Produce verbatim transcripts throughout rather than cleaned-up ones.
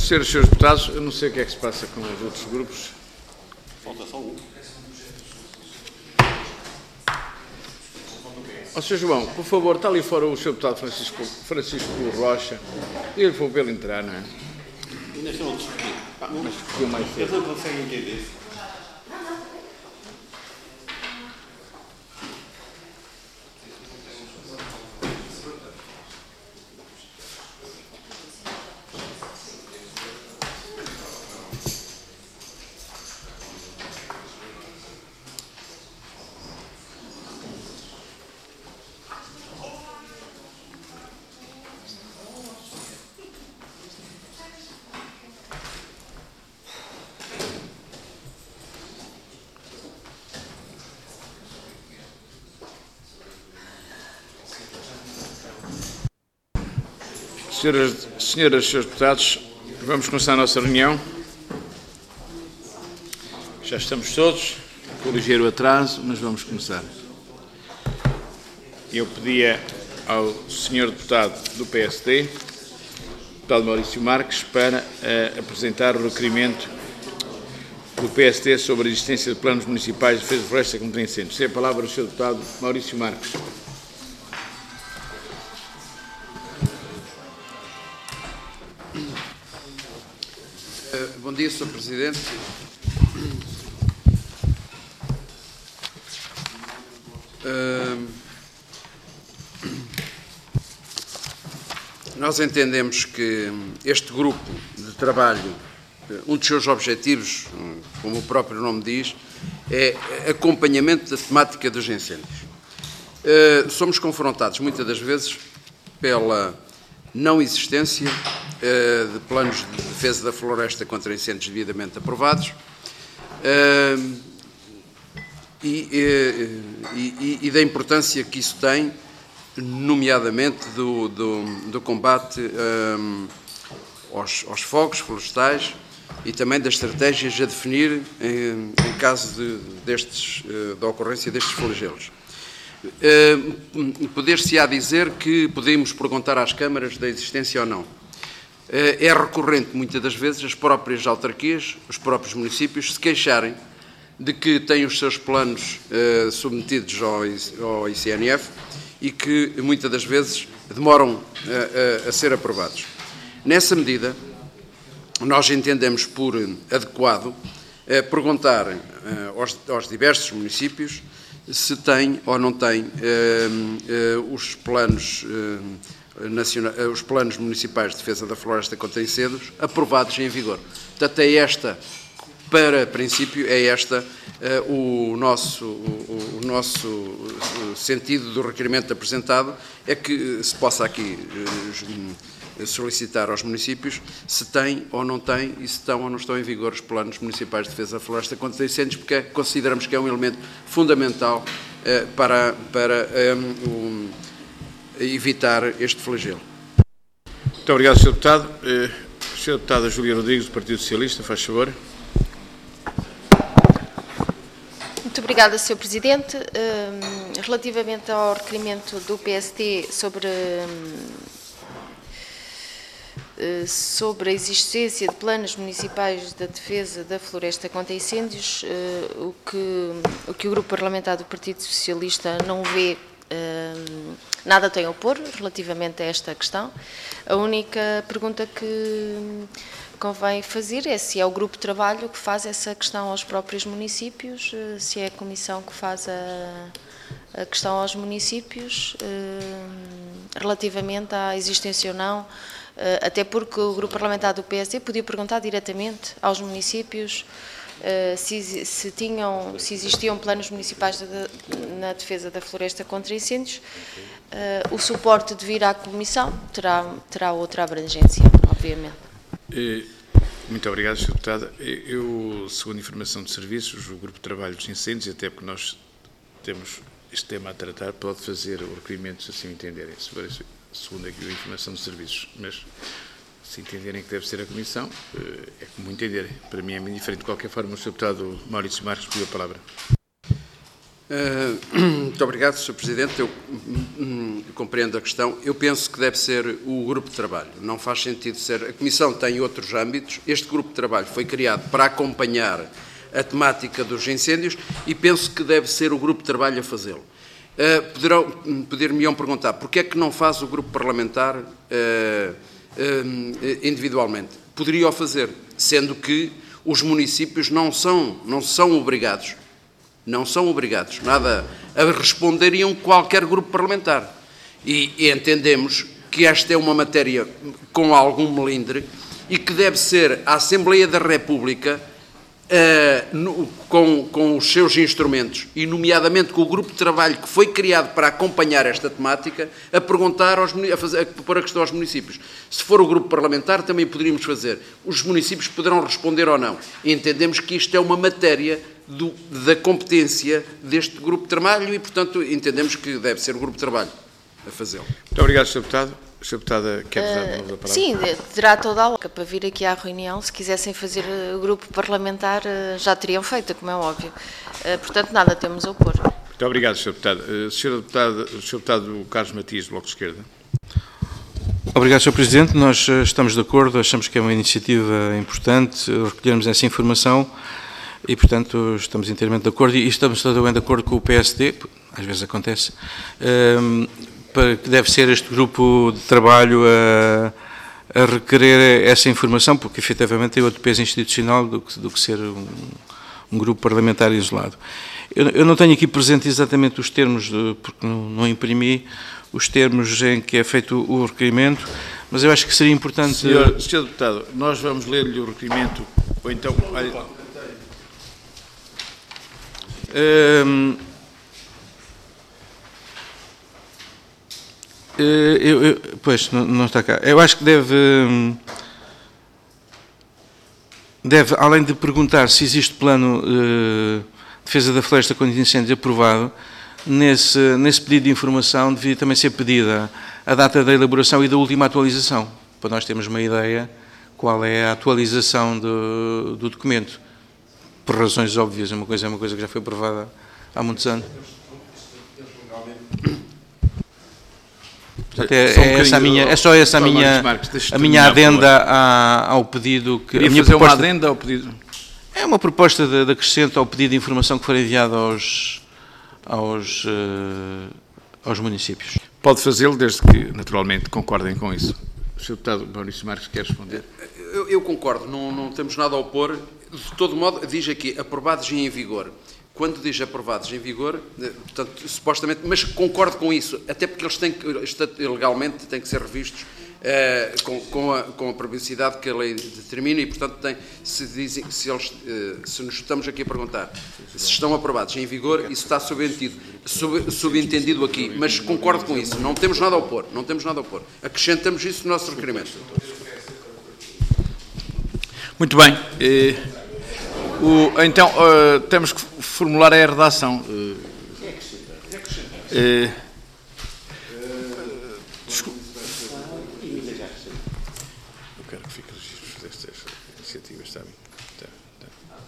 Senhoras e senhores deputados, eu não sei o que é que se passa com os outros grupos. Falta só um. Ó, senhor João, por favor, está ali fora o senhor deputado Francisco, Francisco Rocha. Ele vou vê-lo entrar, não é? Ainda estão a discutir. Mas ficou mais cedo. Eles não conseguem entender. Senhoras, senhoras e senhores deputados, vamos começar a nossa reunião. Já estamos todos, com ligeiro atraso, mas vamos começar. Eu pedia ao senhor deputado do P S D, deputado Maurício Marques, para uh, apresentar o requerimento do P S D sobre a existência de planos municipais de defesa de floresta contra incêndios. Tem a palavra o senhor deputado Maurício Marques. Bom dia, senhor Presidente. Uh, nós entendemos que este grupo de trabalho, um dos seus objetivos, como o próprio nome diz, é acompanhamento da temática dos incêndios. Uh, somos confrontados muitas das vezes pela não existência uh, de planos de defesa da floresta contra incêndios devidamente aprovados uh, e, e, e da importância que isso tem, nomeadamente do, do, do combate uh, aos, aos fogos florestais e também das estratégias a definir em, em caso de, destes, uh, da ocorrência destes flagelos. Uh, Poder-se-á dizer que podemos perguntar às câmaras da existência ou não. Uh, é recorrente, muitas das vezes, as próprias autarquias, os próprios municípios, se queixarem de que têm os seus planos uh, submetidos ao, ao I C N F e que, muitas das vezes, demoram a, a, a ser aprovados. Nessa medida, nós entendemos por adequado uh, perguntar uh, aos, aos diversos municípios se tem ou não tem uh, uh, os planos uh, nacionais, uh, os planos municipais de defesa da floresta contra incêndios aprovados em vigor. Portanto, é esta, para princípio, é esta uh, o, nosso, o, o nosso sentido do requerimento apresentado, é que se possa aqui uh, solicitar aos municípios se têm ou não têm e se estão ou não estão em vigor os planos municipais de defesa da floresta contra incêndios, porque consideramos que é um elemento fundamental uh, para, para um, um, evitar este flagelo. Muito obrigado, senhor Deputado. Uh, senhora Deputada Júlia Rodrigues, do Partido Socialista, faz favor. Muito obrigada, senhor Presidente. Uh, relativamente ao requerimento do P S D sobre... Uh, sobre a existência de planos municipais da defesa da floresta contra incêndios, o que, o que o Grupo Parlamentar do Partido Socialista não vê, nada tem a opor relativamente a esta questão. A única pergunta que convém fazer é se é o grupo de trabalho que faz essa questão aos próprios municípios, se é a comissão que faz a, a questão aos municípios, relativamente à existência ou não. Até porque o Grupo Parlamentar do P S D podia perguntar diretamente aos municípios uh, se, se, tinham, se existiam planos municipais de, na defesa da floresta contra incêndios. Uh, o suporte de vir à Comissão terá, terá outra abrangência, obviamente. Muito obrigado, senhora Deputada. Eu, segundo a informação de serviços, o Grupo de Trabalho dos Incêndios, até porque nós temos este tema a tratar, pode fazer o requerimento, se assim entenderem, segundo aqui a informação de serviços, mas se entenderem que deve ser a Comissão, é como entenderem. Para mim é muito diferente. De qualquer forma, o senhor Deputado Maurício Marques pediu a palavra. Uh, muito obrigado, senhor Presidente. Eu um, compreendo a questão. Eu penso que deve ser o grupo de trabalho. Não faz sentido ser... A Comissão tem outros âmbitos. Este grupo de trabalho foi criado para acompanhar a temática dos incêndios e penso que deve ser o grupo de trabalho a fazê-lo. Uh, poderão, poder-me-ão perguntar porque é que não faz o grupo parlamentar uh, uh, individualmente. Poderia o fazer, sendo que os municípios não são, não são obrigados, não são obrigados nada a responderiam qualquer grupo parlamentar. E, e entendemos que esta é uma matéria com algum melindre e que deve ser a Assembleia da República Uh, no, com, com os seus instrumentos, e nomeadamente com o grupo de trabalho que foi criado para acompanhar esta temática, a perguntar, aos, a, fazer, a pôr a questão aos municípios. Se for o grupo parlamentar, também poderíamos fazer. Os municípios poderão responder ou não. E entendemos que isto é uma matéria do, da competência deste grupo de trabalho e, portanto, entendemos que deve ser o grupo de trabalho a fazê-lo. Muito obrigado, senhor Deputado. senhora Deputada, quer usar de novo a palavra? Sim, terá toda a lógica para vir aqui à reunião. Se quisessem fazer o grupo parlamentar, já teriam feito, como é óbvio. Portanto, nada temos a opor. Muito obrigado, senhor Deputado. senhor Deputado, senhor Deputado Carlos Matias, do Bloco de Esquerda. Obrigado, senhor Presidente. Nós estamos de acordo, achamos que é uma iniciativa importante recolhermos essa informação e, portanto, estamos inteiramente de acordo e estamos também de acordo com o P S D, às vezes acontece, que deve ser este grupo de trabalho a, a requerer essa informação, porque efetivamente tem outro peso institucional do que, do que ser um, um grupo parlamentar isolado. Eu, eu não tenho aqui presente exatamente os termos, de, porque não, não imprimi os termos em que é feito o requerimento, mas eu acho que seria importante... Senhor, senhor Deputado, nós vamos ler-lhe o requerimento, ou então... Olha, um, Eu, eu, pois, não, não está cá. Eu acho que deve, deve, além de perguntar se existe plano de defesa da floresta contra incêndios aprovado, nesse, nesse pedido de informação devia também ser pedida a data da elaboração e da última atualização, para nós termos uma ideia qual é a atualização do, do documento. Por razões óbvias, uma coisa é uma coisa que já foi aprovada há muitos anos. Portanto, é, só um é, essa a minha, é só essa a minha, Marques, a minha adenda à, ao pedido que... Queria a minha fazer proposta, uma adenda ao pedido? É uma proposta de, de acrescento ao pedido de informação que foi enviado aos, aos, uh, aos municípios. Pode fazê-lo, desde que, naturalmente, concordem com isso. O senhor Deputado Maurício Marques quer responder? Eu, eu concordo, não, não temos nada a opor. De todo modo, diz aqui, aprovados e em vigor. Quando diz aprovados em vigor, portanto, supostamente, mas concordo com isso, até porque eles têm que, legalmente, têm que ser revistos uh, com, com, a, com a periodicidade que a lei determina e, portanto, tem, se, dizem, se, eles, uh, se nos estamos aqui a perguntar se estão aprovados em vigor, isso está subentendido, sub, subentendido aqui, mas concordo com isso, não temos nada a opor, não temos nada a opor. Acrescentamos isso no nosso requerimento. Muito bem. Eh... O, então, uh, temos que formular a redação. Uh, uh, desculpe. Eu quero que fique registro desta iniciativa, está bem? Está, está.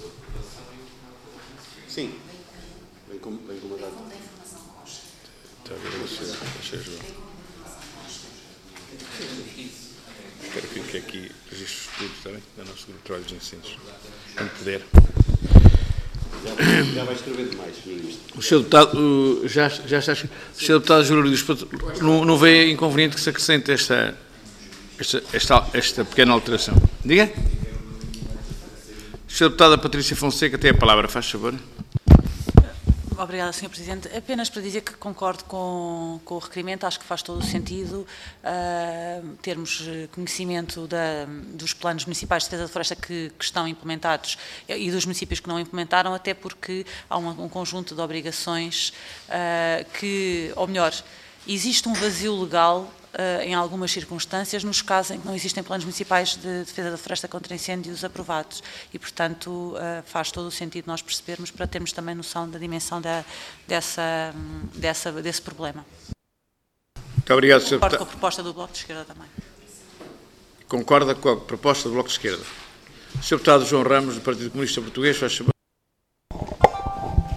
Sim. Vem com, vem com uma data. Está a ver, você, João. Quero que fique aqui registro de tudo, está bem? Do nosso grupo de trabalho de incêndios. Quando puder. Já, já vai escrever demais, senhor Ministro. O senhor Deputado, já, já está, o senhor Deputado Júlio, não, não vê inconveniente que se acrescente esta, esta, esta, esta pequena alteração? Diga. O senhor Deputado Patrícia Fonseca tem a palavra, faz favor. Obrigada, senhor Presidente. Apenas para dizer que concordo com, com o requerimento, acho que faz todo o sentido uh, termos conhecimento da, dos planos municipais de defesa da floresta que, que estão implementados e dos municípios que não implementaram, até porque há um, um conjunto de obrigações uh, que, ou melhor, existe um vazio legal Uh, em algumas circunstâncias, nos casos em que não existem planos municipais de defesa da floresta contra incêndios aprovados e, portanto, uh, faz todo o sentido nós percebermos para termos também noção da dimensão da, dessa, dessa, desse problema. Muito obrigado, senhor Concordo com a proposta do Bloco de Esquerda também. Concorda com a proposta do Bloco de Esquerda. O senhor Deputado João Ramos, do Partido Comunista Português, faz favor. Muito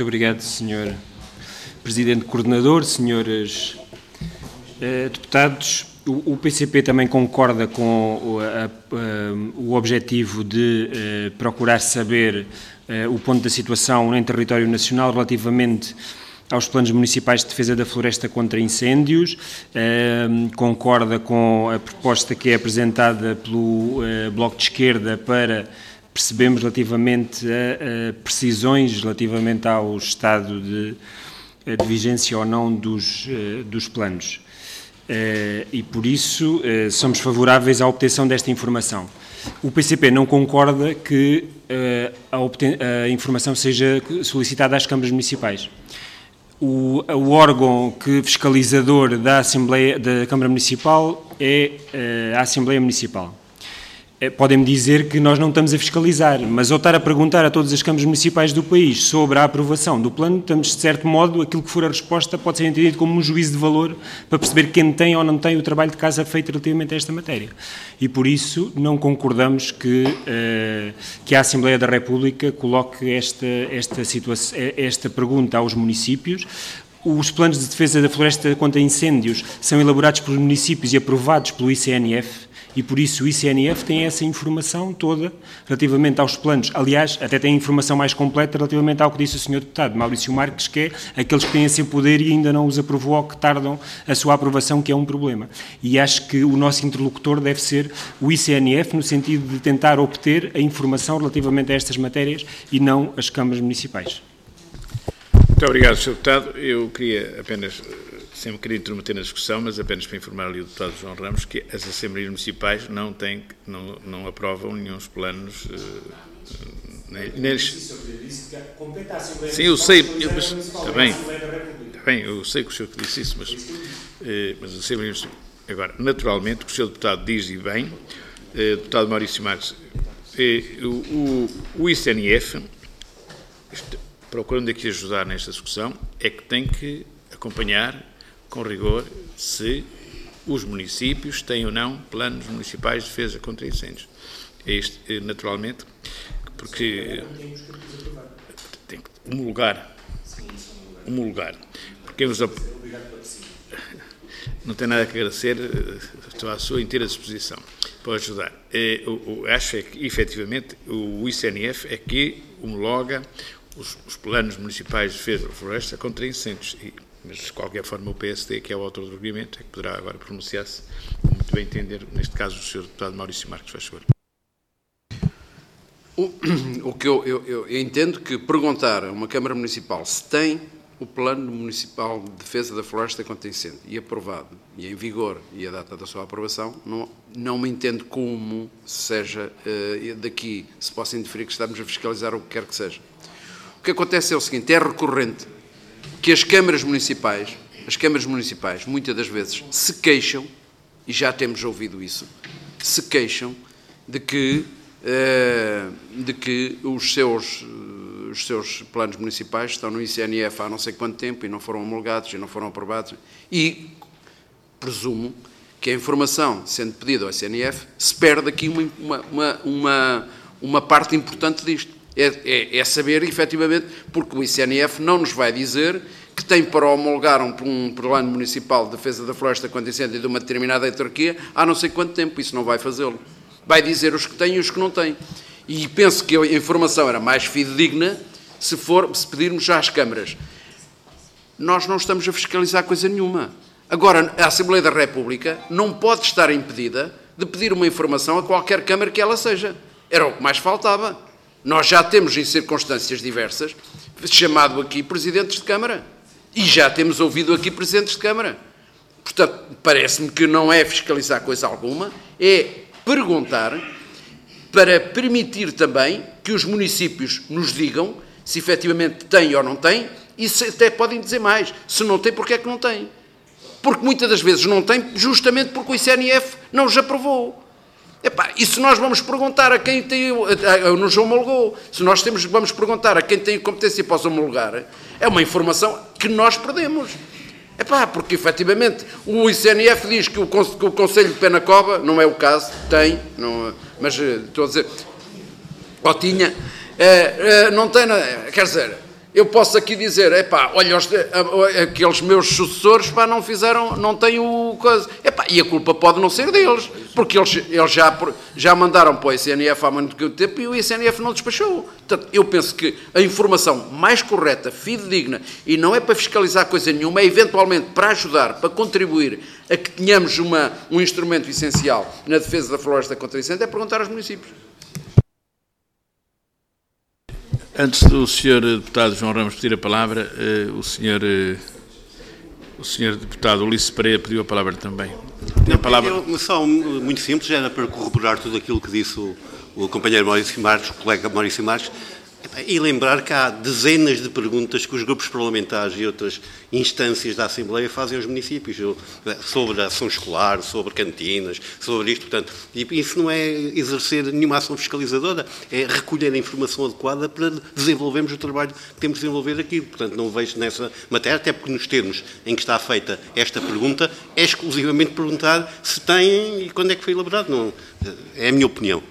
Muito obrigado, senhor Presidente Coordenador, senhores uh, deputados. O, o P C P também concorda com o, a, a, o objetivo de uh, procurar saber uh, o ponto da situação em território nacional relativamente aos planos municipais de defesa da floresta contra incêndios, uh, concorda com a proposta que é apresentada pelo uh, Bloco de Esquerda para percebermos relativamente a, a precisões relativamente ao estado de, de vigência ou não dos, uh, dos planos. Uh, e por isso uh, somos favoráveis à obtenção desta informação. O P C P não concorda que uh, a, a informação seja solicitada às câmaras municipais. O, o órgão que fiscalizador da Assembleia, da Câmara Municipal é uh, a Assembleia Municipal. Uh, Podem-me dizer que nós não estamos a fiscalizar, mas ao estar a perguntar a todas as câmaras municipais do país sobre a aprovação do plano, estamos, de certo modo, aquilo que for a resposta pode ser entendido como um juízo de valor para perceber quem tem ou não tem o trabalho de casa feito relativamente a esta matéria. E por isso não concordamos que, uh, que a Assembleia da República coloque esta, esta, situação, esta pergunta aos municípios. Os planos de defesa da floresta contra incêndios são elaborados pelos municípios e aprovados pelo I C N F, e por isso o I C N F tem essa informação toda relativamente aos planos. Aliás, até tem informação mais completa relativamente ao que disse o senhor deputado Maurício Marques, que é aqueles que têm esse poder e ainda não os aprovou ou que tardam a sua aprovação, que é um problema. E acho que o nosso interlocutor deve ser o I C N F, no sentido de tentar obter a informação relativamente a estas matérias e não as câmaras municipais. Muito obrigado, senhor Deputado. Eu queria apenas, sempre queria intermeter na discussão, mas apenas para informar ali o Deputado João Ramos que as Assembleias Municipais não, têm, não, não aprovam nenhum planos. Uh, neles. Sim, eu sei, eu, mas, está bem, está bem, eu sei que o senhor disse isso, mas, uh, mas as Assembleias Municipais. Agora, naturalmente, o que o senhor Deputado diz e bem, uh, Deputado Maurício Marques, uh, o, o, o I C N F, este, procurando aqui ajudar nesta discussão, é que tem que acompanhar com rigor se os municípios têm ou não planos municipais de defesa contra incêndios. É isto, naturalmente, porque tem que homologar, homologar, porque os não tem nada a agradecer, estou à sua inteira disposição para ajudar. Eu, eu acho é que, efetivamente, o I C N F é que homologa Os, os planos municipais de defesa da floresta contra incêndios, e, mas de qualquer forma o P S D, que é o autor do argumento, é que poderá agora pronunciar-se, muito bem entender, neste caso o senhor Deputado Maurício Marques, faz favor. O, o que eu, eu, eu entendo que perguntar a uma Câmara Municipal se tem o plano municipal de defesa da floresta contra incêndio e aprovado, e em vigor, e a data da sua aprovação, não, não me entendo como seja uh, daqui, se possa inferir que estamos a fiscalizar o que quer que seja. O que acontece é o seguinte, é recorrente que as câmaras municipais, as câmaras municipais, muitas das vezes, se queixam, e já temos ouvido isso, se queixam de que, de que os seus, os seus planos municipais estão no I C N F há não sei quanto tempo e não foram homologados e não foram aprovados, e presumo que a informação, sendo pedida ao I C N F, se perde aqui uma, uma, uma, uma parte importante disto. É, é, é saber, efetivamente, porque o I C N F não nos vai dizer que tem para homologar um, um plano municipal de defesa da floresta contra incêndio de uma determinada autarquia há não sei quanto tempo, isso não vai fazê-lo. Vai dizer os que têm e os que não têm. E penso que a informação era mais fidedigna se, for, se pedirmos já às câmaras. Nós não estamos a fiscalizar coisa nenhuma. Agora, a Assembleia da República não pode estar impedida de pedir uma informação a qualquer câmara que ela seja. Era o que mais faltava. Nós já temos, em circunstâncias diversas, chamado aqui presidentes de Câmara. E já temos ouvido aqui presidentes de Câmara. Portanto, parece-me que não é fiscalizar coisa alguma, é perguntar para permitir também que os municípios nos digam se efetivamente têm ou não têm, e se até podem dizer mais. Se não têm, porque é que não têm? Porque muitas das vezes não têm, justamente porque o I C N F não os aprovou. Epá, e se nós vamos perguntar a quem tem, nos homologou, se nós temos, vamos perguntar a quem tem competência para os homologar, é uma informação que nós perdemos. Epá, porque efetivamente o I C N F diz que o, que o Conselho de Penacova, não é o caso, tem, não, mas estou a dizer, ou tinha, é, é, não tem, quer dizer, Eu posso aqui dizer, epá, olha, os, aqueles meus sucessores, pá, não fizeram, não têm o coisa. Epá, e a culpa pode não ser deles, porque eles, eles já, já mandaram para o I C N F há muito tempo e o I C N F não despachou. Portanto, eu penso que a informação mais correta, fidedigna, e não é para fiscalizar coisa nenhuma, é eventualmente para ajudar, para contribuir a que tenhamos uma, um instrumento essencial na defesa da floresta contra incêndio, é perguntar aos municípios. Antes do senhor deputado João Ramos pedir a palavra, o senhor, o senhor deputado Ulisses Pereira pediu a palavra também. Tem a palavra. Eu, só muito simples, era para corroborar tudo aquilo que disse o, o companheiro Maurício Marques, o colega Maurício Marques, e lembrar que há dezenas de perguntas que os grupos parlamentares e outras instâncias da Assembleia fazem aos municípios sobre a ação escolar, sobre cantinas, sobre isto, portanto, e isso não é exercer nenhuma ação fiscalizadora, é recolher a informação adequada para desenvolvermos o trabalho que temos de desenvolver aqui. Portanto, não vejo nessa matéria, até porque nos termos em que está feita esta pergunta, é exclusivamente perguntar se tem e quando é que foi elaborado. Não, é a minha opinião.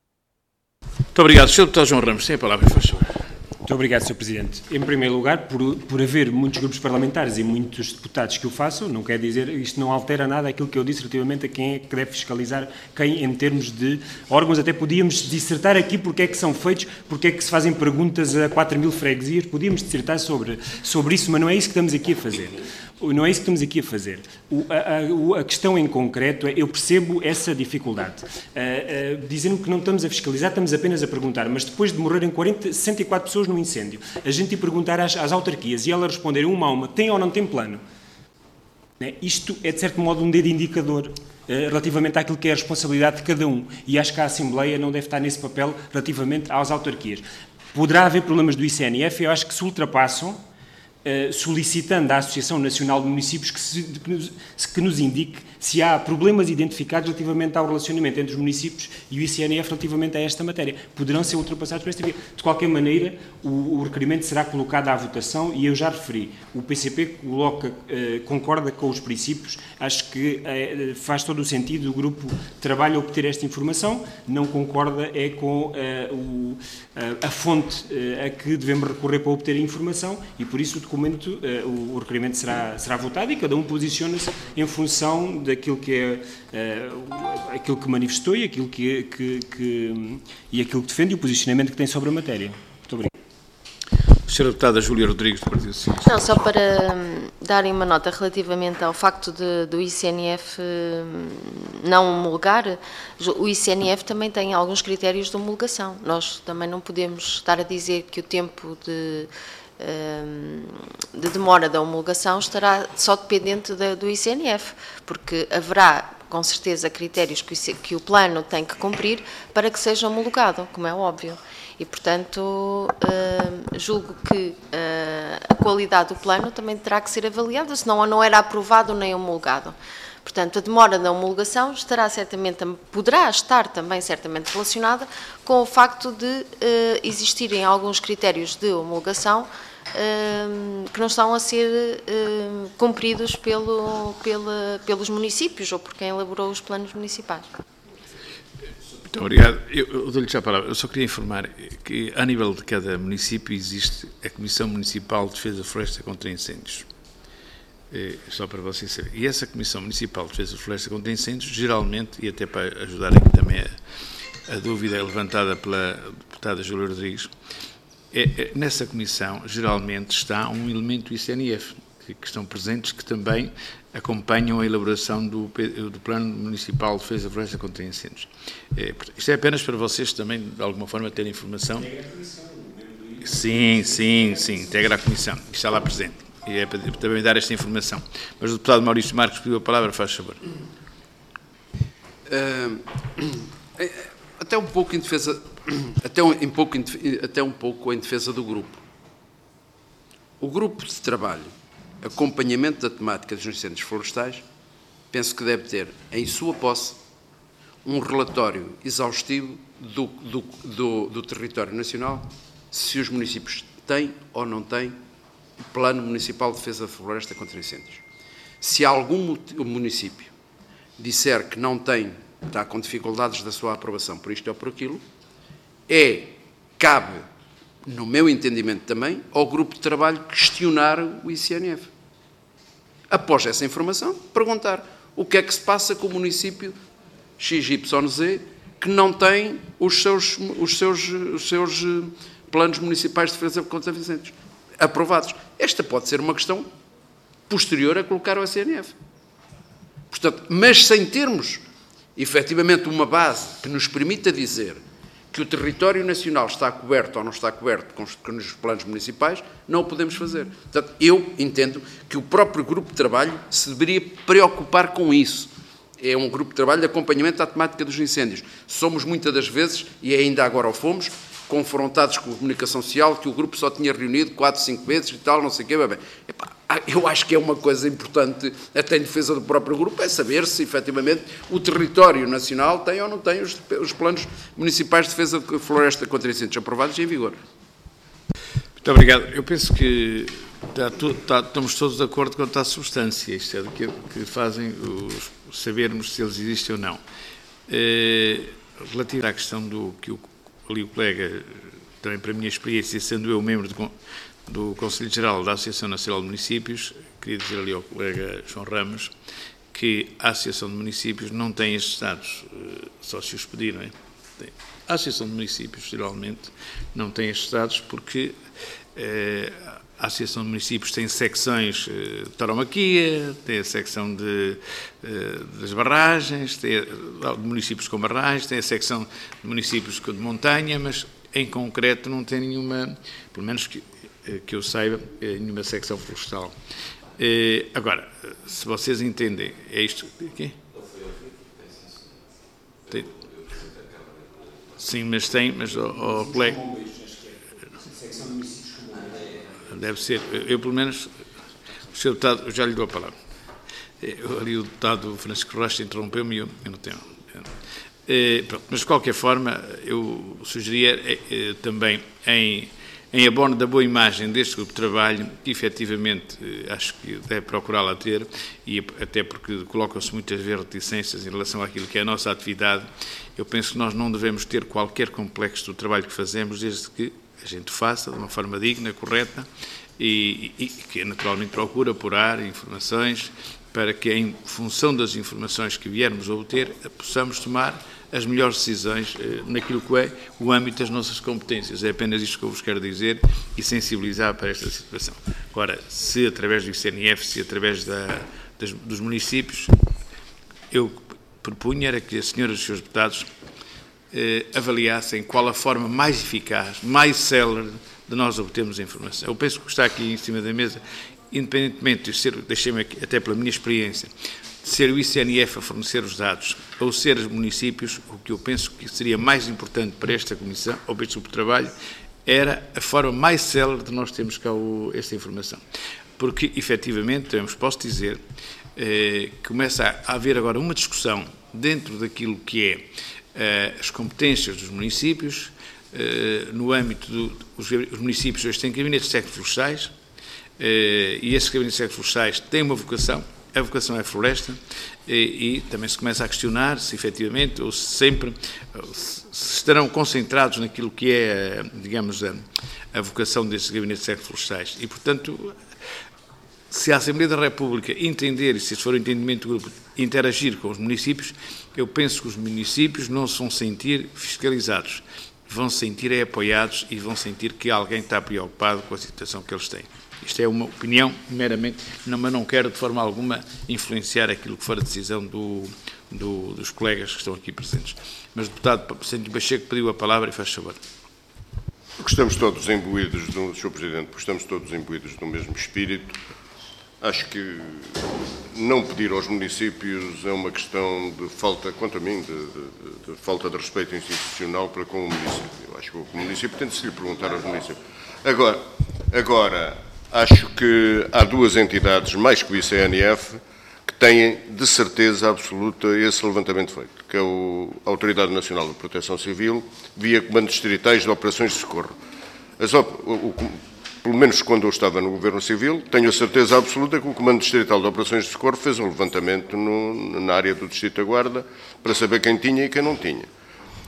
Muito obrigado. senhor deputado João Ramos, tem a palavra, faz favor. Muito obrigado, senhor Presidente. Em primeiro lugar, por, por haver muitos grupos parlamentares e muitos deputados que o façam, não quer dizer, isto não altera nada aquilo que eu disse relativamente a quem é que deve fiscalizar, quem em termos de órgãos, até podíamos dissertar aqui porque é que são feitos, porque é que se fazem perguntas a quatro mil freguesias, podíamos dissertar sobre, sobre isso, mas não é isso que estamos aqui a fazer. Não é isso que estamos aqui a fazer. O, a, a, a questão em concreto é, eu percebo essa dificuldade. Uh, uh, Dizendo que não estamos a fiscalizar, estamos apenas a perguntar, mas depois de morrerem quarenta, sessenta e quatro pessoas num incêndio, a gente ir perguntar às, às autarquias e elas responderem uma a uma, tem ou não tem plano? Né? Isto é, de certo modo, um dedo indicador uh, relativamente àquilo que é a responsabilidade de cada um. E acho que a Assembleia não deve estar nesse papel relativamente às autarquias. Poderá haver problemas do I C N F, eu acho que se ultrapassam, solicitando à Associação Nacional de Municípios que, se, que, nos, que nos indique se há problemas identificados relativamente ao relacionamento entre os municípios e o I C N F relativamente a esta matéria. Poderão ser ultrapassados por esta via. De qualquer maneira, o, o requerimento será colocado à votação e eu já referi. O P C P coloca, eh, concorda com os princípios, acho que eh, faz todo o sentido o grupo trabalha a obter esta informação, não concorda é com eh, o, a, a fonte eh, a que devemos recorrer para obter a informação e por isso o documento, uh, o, o requerimento será, será votado e cada um posiciona-se em função daquilo que é uh, aquilo que manifestou e aquilo que, que, que, e aquilo que defende e o posicionamento que tem sobre a matéria. Muito obrigado. senhora Deputada Júlia Rodrigues, do Partido Socialista. Não, só para um, darem uma nota relativamente ao facto de, do I C N F um, não homologar, o I C N F também tem alguns critérios de homologação. Nós também não podemos estar a dizer que o tempo de de demora da homologação estará só dependente da, do I C N F, porque haverá com certeza critérios que o, que o plano tem que cumprir para que seja homologado, como é óbvio. E, portanto, uh, julgo que uh, a qualidade do plano também terá que ser avaliada, senão não era aprovado nem homologado. Portanto, a demora da homologação estará certamente, poderá estar também certamente relacionada com o facto de uh, existirem alguns critérios de homologação uh, que não estão a ser uh, cumpridos pelo, pela, pelos municípios ou por quem elaborou os planos municipais. Muito obrigado. Eu, eu dou-lhe já a palavra. Eu só queria informar que, a nível de cada município, existe a Comissão Municipal de Defesa da Floresta contra Incêndios. É, só para vocês saberem. E essa Comissão Municipal de Defesa da Floresta contra Incêndios, geralmente, e até para ajudar aqui também a, a dúvida levantada pela deputada Júlia Rodrigues, é, é, nessa comissão, geralmente, está um elemento do I C N F, que, que estão presentes, que também acompanham a elaboração do, do Plano Municipal de Defesa da Floresta contra Incêndios. É, isto é apenas para vocês também, de alguma forma, terem informação. Sim, sim, sim, integra a Comissão, está lá presente. E é para também dar esta informação. Mas o deputado Maurício Marques pediu a palavra, faz favor. Uh, até um pouco em defesa, até um, em pouco, até um pouco em defesa do grupo. O grupo de trabalho, acompanhamento da temática dos incêndios florestais, penso que deve ter em sua posse um relatório exaustivo do, do, do, do território nacional, se os municípios têm ou não têm Plano Municipal de Defesa da Floresta contra Incêndios. Se algum município disser que não tem, está com dificuldades da sua aprovação por isto ou por aquilo, é, cabe, no meu entendimento também, ao grupo de trabalho questionar o I C N F. Após essa informação, perguntar o que é que se passa com o município X Y Z que não tem os seus, os seus, os seus planos municipais de defesa contra incêndios aprovados. Esta pode ser uma questão posterior a colocar o I C N F. Portanto, mas sem termos, efetivamente, uma base que nos permita dizer que o território nacional está coberto ou não está coberto com os planos municipais, não o podemos fazer. Portanto, eu entendo que o próprio grupo de trabalho se deveria preocupar com isso. É um grupo de trabalho de acompanhamento da temática dos incêndios. Somos muitas das vezes, e ainda agora o fomos, confrontados com a comunicação social, que o grupo só tinha reunido quatro, cinco vezes e tal, não sei o quê. Bem, epá, eu acho que é uma coisa importante, até em defesa do próprio grupo, é saber se, efetivamente, o território nacional tem ou não tem os, os planos municipais de defesa de floresta contra incêndios aprovados e em vigor. Muito obrigado. Eu penso que está, está, estamos todos de acordo quanto à substância, isto é, do que, que fazem os, sabermos se eles existem ou não. Eh, relativo à questão do que o ali o colega, também para a minha experiência, sendo eu membro do, do Conselho Geral da Associação Nacional de Municípios, queria dizer ali ao colega João Ramos que a Associação de Municípios não tem estes dados, só se os pedir, não é? A Associação de Municípios, geralmente, não tem estes dados porque eh, a Associação de Municípios tem secções eh, de tauromaquia, tem a secção de, eh, das barragens, tem a, de municípios com barragens, tem a secção de municípios de montanha, mas em concreto não tem nenhuma, pelo menos que, que eu saiba, nenhuma secção florestal. Eh, agora, se vocês entendem, é isto aqui? Tem, sim, mas tem, mas o oh, oh, colega... Deve ser. Eu, pelo menos, o senhor deputado, já lhe dou a palavra. Eu, ali o deputado Francisco Rocha interrompeu-me e eu, eu não tenho. É, pronto, mas, de qualquer forma, eu sugeria é, é, também, em, em abono da boa imagem deste grupo de trabalho, que, efetivamente, acho que deve procurá-la ter, e até porque colocam-se muitas vezes reticências em relação àquilo que é a nossa atividade, eu penso que nós não devemos ter qualquer complexo do trabalho que fazemos, desde que a gente faça de uma forma digna, correta e, e, e que naturalmente procura apurar informações para que, em função das informações que viermos a obter, possamos tomar as melhores decisões eh, naquilo que é o âmbito das nossas competências. É apenas isto que eu vos quero dizer e sensibilizar para esta situação. Agora, se através do I C N F, se através da, das, dos municípios, eu propunha era que a senhora e os senhores deputados Eh, avaliassem qual a forma mais eficaz, mais célere de nós obtermos a informação. Eu penso que está aqui em cima da mesa, independentemente de ser, deixei-me aqui, até pela minha experiência, de ser o I C N F a fornecer os dados ou ser os municípios, o que eu penso que seria mais importante para esta comissão, ou para este grupo de trabalho, era a forma mais célere de nós termos cá o, esta informação. Porque, efetivamente, eu vos posso dizer, eh, começa a haver agora uma discussão dentro daquilo que é as competências dos municípios, no âmbito dos do, municípios hoje têm gabinetes técnicos florestais, e esses gabinetes técnicos florestais têm uma vocação, a vocação é a floresta, e, e também se começa a questionar se efetivamente, ou se sempre, se estarão concentrados naquilo que é, digamos, a, a vocação desses gabinetes técnicos florestais. E, portanto, se a Assembleia da República entender, e se for o entendimento do grupo, interagir com os municípios, eu penso que os municípios não se vão sentir fiscalizados, vão se sentir é, apoiados e vão sentir que alguém está preocupado com a situação que eles têm. Isto é uma opinião, meramente, não, mas não quero de forma alguma influenciar aquilo que for a decisão do, do, dos colegas que estão aqui presentes. Mas o deputado Presidente Pacheco pediu a palavra e faz favor. Porque estamos todos imbuídos, do, senhor Presidente, porque estamos todos imbuídos do mesmo espírito. Acho que não pedir aos municípios é uma questão de falta, quanto a mim, de, de, de falta de respeito institucional para com o município. Eu acho que o município tem de se lhe perguntar aos municípios. Agora, agora, acho que há duas entidades, mais que o I C N F, que têm de certeza absoluta esse levantamento feito, que é o, a Autoridade Nacional de Proteção Civil, via Comandos Distritais de Operações de Socorro. As op, o, o, pelo menos quando eu estava no Governo Civil, tenho a certeza absoluta que o Comando Distrital de Operações de Socorro fez um levantamento no, na área do Distrito da Guarda para saber quem tinha e quem não tinha.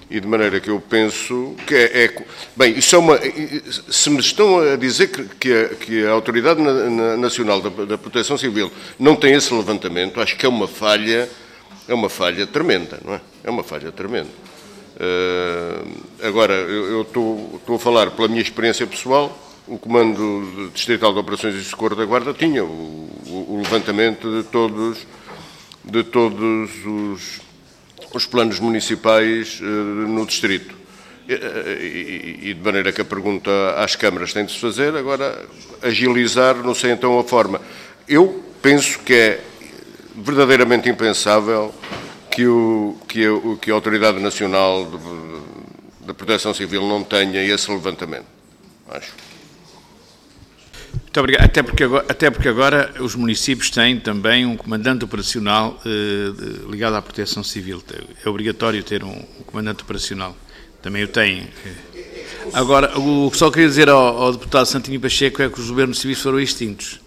E de maneira que eu penso que é... é bem, isso é uma... Se me estão a dizer que, que, a, que a Autoridade Nacional da, da Proteção Civil não tem esse levantamento, acho que é uma falha, é uma falha tremenda, não é? É uma falha tremenda. Uh, agora, eu estou a falar pela minha experiência pessoal. O Comando Distrital de Operações e Socorro da Guarda tinha o, o, o levantamento de todos, de todos os, os planos municipais uh, no distrito. E, e, e de maneira que a pergunta às câmaras tem de se fazer, agora agilizar, não sei então a forma. Eu penso que é verdadeiramente impensável que, o, que, a, que a Autoridade Nacional de, de Proteção Civil não tenha esse levantamento. Acho. Muito obrigado. Até porque, agora, até porque agora os municípios têm também um comandante operacional eh, ligado à Proteção Civil. É obrigatório ter um, um comandante operacional. Também o têm. Agora, o que só queria dizer ao, ao deputado Santinho Pacheco é que os governos civis foram extintos.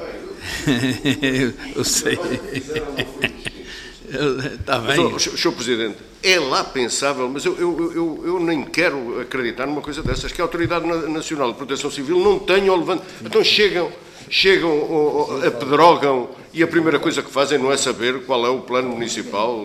Eu sei. Está bem. Mas, senhor Presidente, é lá pensável, mas eu, eu, eu, eu nem quero acreditar numa coisa dessas, que a Autoridade Nacional de Proteção Civil não tenha o levantamento. Então chegam, chegam, apedrogam e a primeira coisa que fazem não é saber qual é o plano municipal.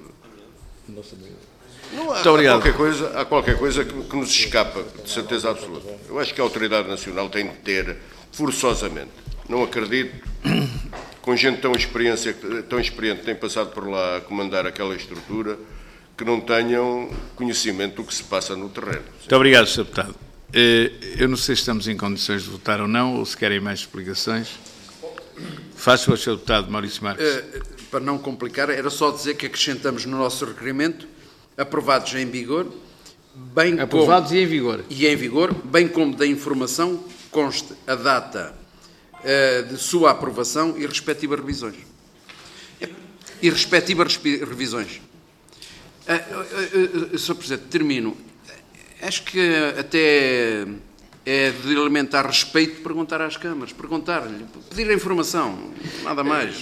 Não há, há, qualquer coisa, há qualquer coisa que, que nos escapa, de certeza absoluta. Eu acho que a Autoridade Nacional tem de ter, forçosamente. Não acredito, com gente tão, experiência, tão experiente que tem passado por lá a comandar aquela estrutura, que não tenham conhecimento do que se passa no terreno. Muito obrigado, senhor Deputado. Eu não sei se estamos em condições de votar ou não, ou se querem mais explicações. Faço ao senhor Deputado Maurício Marques. Para não complicar, era só dizer que acrescentamos no nosso requerimento aprovados em vigor, bem aprovados como, e em vigor. E em vigor, bem como da informação conste a data uh, de sua aprovação e respectivas revisões. E respectivas revisões. Uh, uh, uh, senhor Presidente, termino. Acho que até é de alimentar respeito perguntar às câmaras, perguntar-lhe, pedir a informação, nada mais.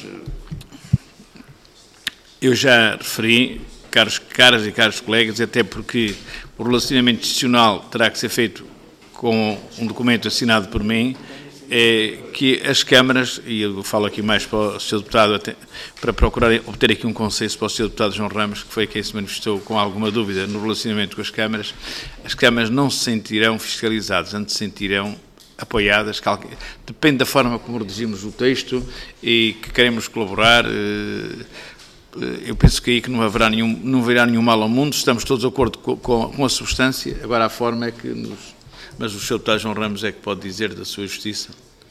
Eu já referi, caros, caras e caros colegas, até porque o relacionamento institucional terá que ser feito com um documento assinado por mim, é que as câmaras, e eu falo aqui mais para o senhor Deputado, até, para procurar obter aqui um consenso para o senhor Deputado João Ramos, que foi quem se manifestou com alguma dúvida no relacionamento com as câmaras, as câmaras não se sentirão fiscalizadas, antes se sentirão apoiadas, depende da forma como redigimos o texto e que queremos colaborar. Eu penso que aí que não haverá nenhum, não haverá nenhum mal ao mundo, estamos todos de acordo com, com, com a substância, agora a forma é que nos... Mas o senhor Deputado João Ramos é que pode dizer da sua justiça.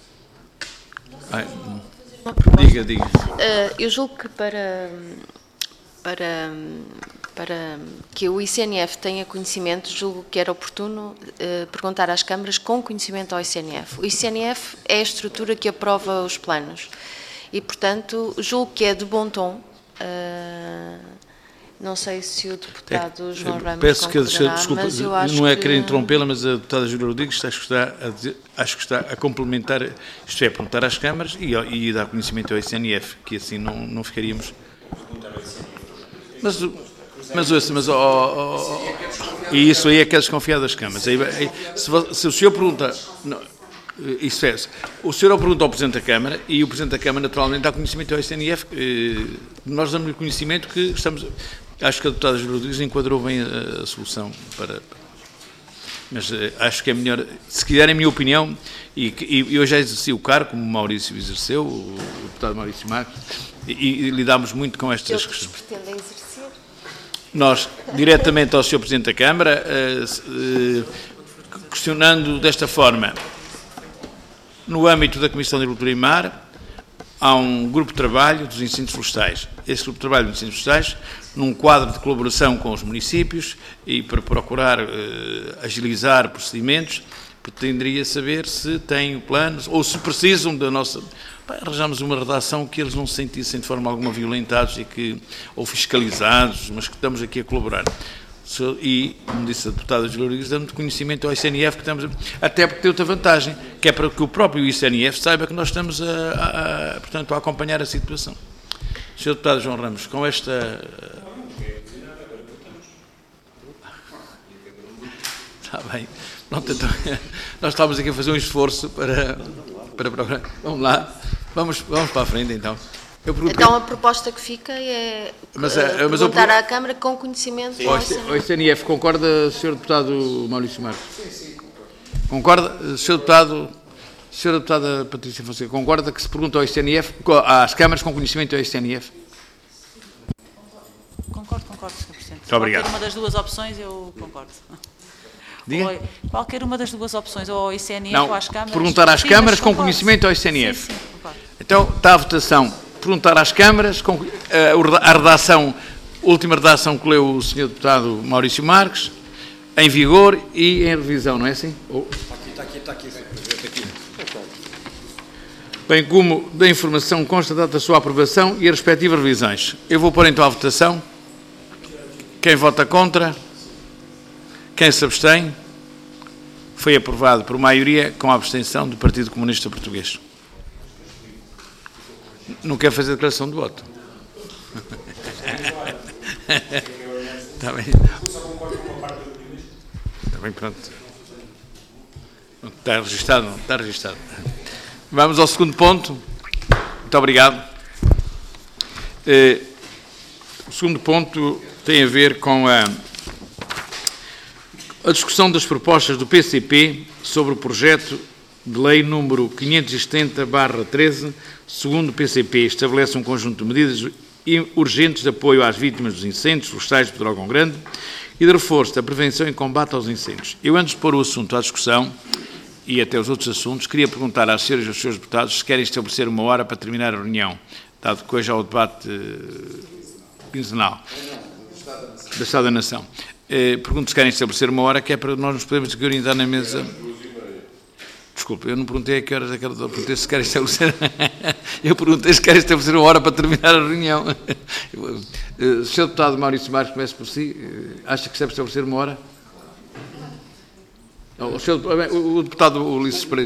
Ai, diga, diga. Uh, eu julgo que para, para, para que o I C N F tenha conhecimento, julgo que era oportuno uh, perguntar às câmaras com conhecimento ao I C N F. O I C N F é a estrutura que aprova os planos e, portanto, julgo que é de bom tom. Uh, Não sei se o deputado é, João Ramos peço que concordará, desculpa, mas eu acho não é que... querer interrompê-la, mas a deputada Júlia Rodrigues acho que está a, dizer, acho que está a complementar, isto é, perguntar às câmaras e, e dar conhecimento ao I C N F, que assim não, não ficaríamos... Mas, mas, mas, mas oh, oh, oh, e isso aí é que é desconfiar das câmaras. Aí, aí, se, se o senhor pergunta... Não, isso é, o senhor pergunta ao Presidente da Câmara e o Presidente da Câmara naturalmente dá conhecimento ao I C N F. Eh, nós damos-lhe conhecimento que estamos... Acho que a deputada Júlia Rodrigues enquadrou bem a, a solução para... Mas uh, acho que é melhor, se quiserem a minha opinião, e, e eu já exerci o cargo, como o Maurício exerceu, o, o deputado Maurício Marques, e, e lidámos muito com estas questões. Eles pretendem exercer? Nós, diretamente ao senhor Presidente da Câmara, uh, uh, questionando desta forma, no âmbito da Comissão de Agricultura e Mar, há um grupo de trabalho dos incêndios florestais. Esse grupo de trabalho dos incêndios florestais, num quadro de colaboração com os municípios e para procurar uh, agilizar procedimentos, pretenderia saber se têm planos ou se precisam da nossa... Pá, arranjamos uma redação que eles não se sentissem de forma alguma violentados e que, ou fiscalizados, mas que estamos aqui a colaborar. E, como disse a deputada Júlia Rodrigues, dando conhecimento ao I C N F, que estamos a, até porque tem outra vantagem, que é para que o próprio I C N F saiba que nós estamos a, a, a, portanto, a acompanhar a situação. senhor Deputado João Ramos, com esta... Está bem. Pronto, então, nós estávamos aqui a fazer um esforço para, para procurar. Vamos lá, vamos, vamos para a frente então. Eu então a proposta que fica é mas, uh, é, mas perguntar eu... à Câmara com conhecimento do O I C N F, concorda, senhor Deputado Maurício Marques? Sim, sim, concordo. Concorda, senhor Deputado, senhora Deputada Patrícia Fonseca, concorda que se pergunta ao I C N F, às câmaras com conhecimento do I C N F? Concordo, concordo, senhor Presidente. Muito obrigado. Qualquer uma das duas opções eu concordo. Diga. Ou, qualquer uma das duas opções, ou ao I C N F Não, ou às câmaras. perguntar às sim, câmaras com concordo. conhecimento ao I C N F. Sim, sim, concordo. Então, está a votação. Perguntar às câmaras, com, uh, a redação, a última redação que leu o senhor Deputado Maurício Marques, em vigor e em revisão, não é assim? Ou... Está aqui, está aqui, está aqui. Está aqui. Bem como da informação consta da sua aprovação e as respectivas revisões. Eu vou pôr então à votação. Quem vota contra? Quem se abstém? Foi aprovado por maioria com a abstenção do Partido Comunista Português. Não quer fazer declaração de voto? Está bem. Está bem, pronto. Está registado, não? Está registado. Vamos ao segundo ponto. Muito obrigado. Eh, o segundo ponto tem a ver com a, a discussão das propostas do P C P sobre o projeto de lei número quinhentos e setenta barra treze, segundo o P C P, estabelece um conjunto de medidas urgentes de apoio às vítimas dos incêndios florestais de Pedrógão Grande e de reforço da prevenção e combate aos incêndios. Eu, antes de pôr o assunto à discussão, e até os outros assuntos, queria perguntar às senhoras e aos senhores deputados se querem estabelecer uma hora para terminar a reunião, dado que hoje há o debate uh, quinzenal da Estado da Nação. Uh, pergunto se querem estabelecer uma hora, que é para nós nos podermos orientar na mesa. Desculpe, eu não perguntei a que horas é que era, eu perguntei se querem estabelecer. Eu perguntei se querem estabelecer uma hora para terminar a reunião. Uh, senhor Deputado Maurício Marques, comece por si. Uh, acha que se deve estabelecer uma hora? O, senhor, o deputado Ulisses Pereira.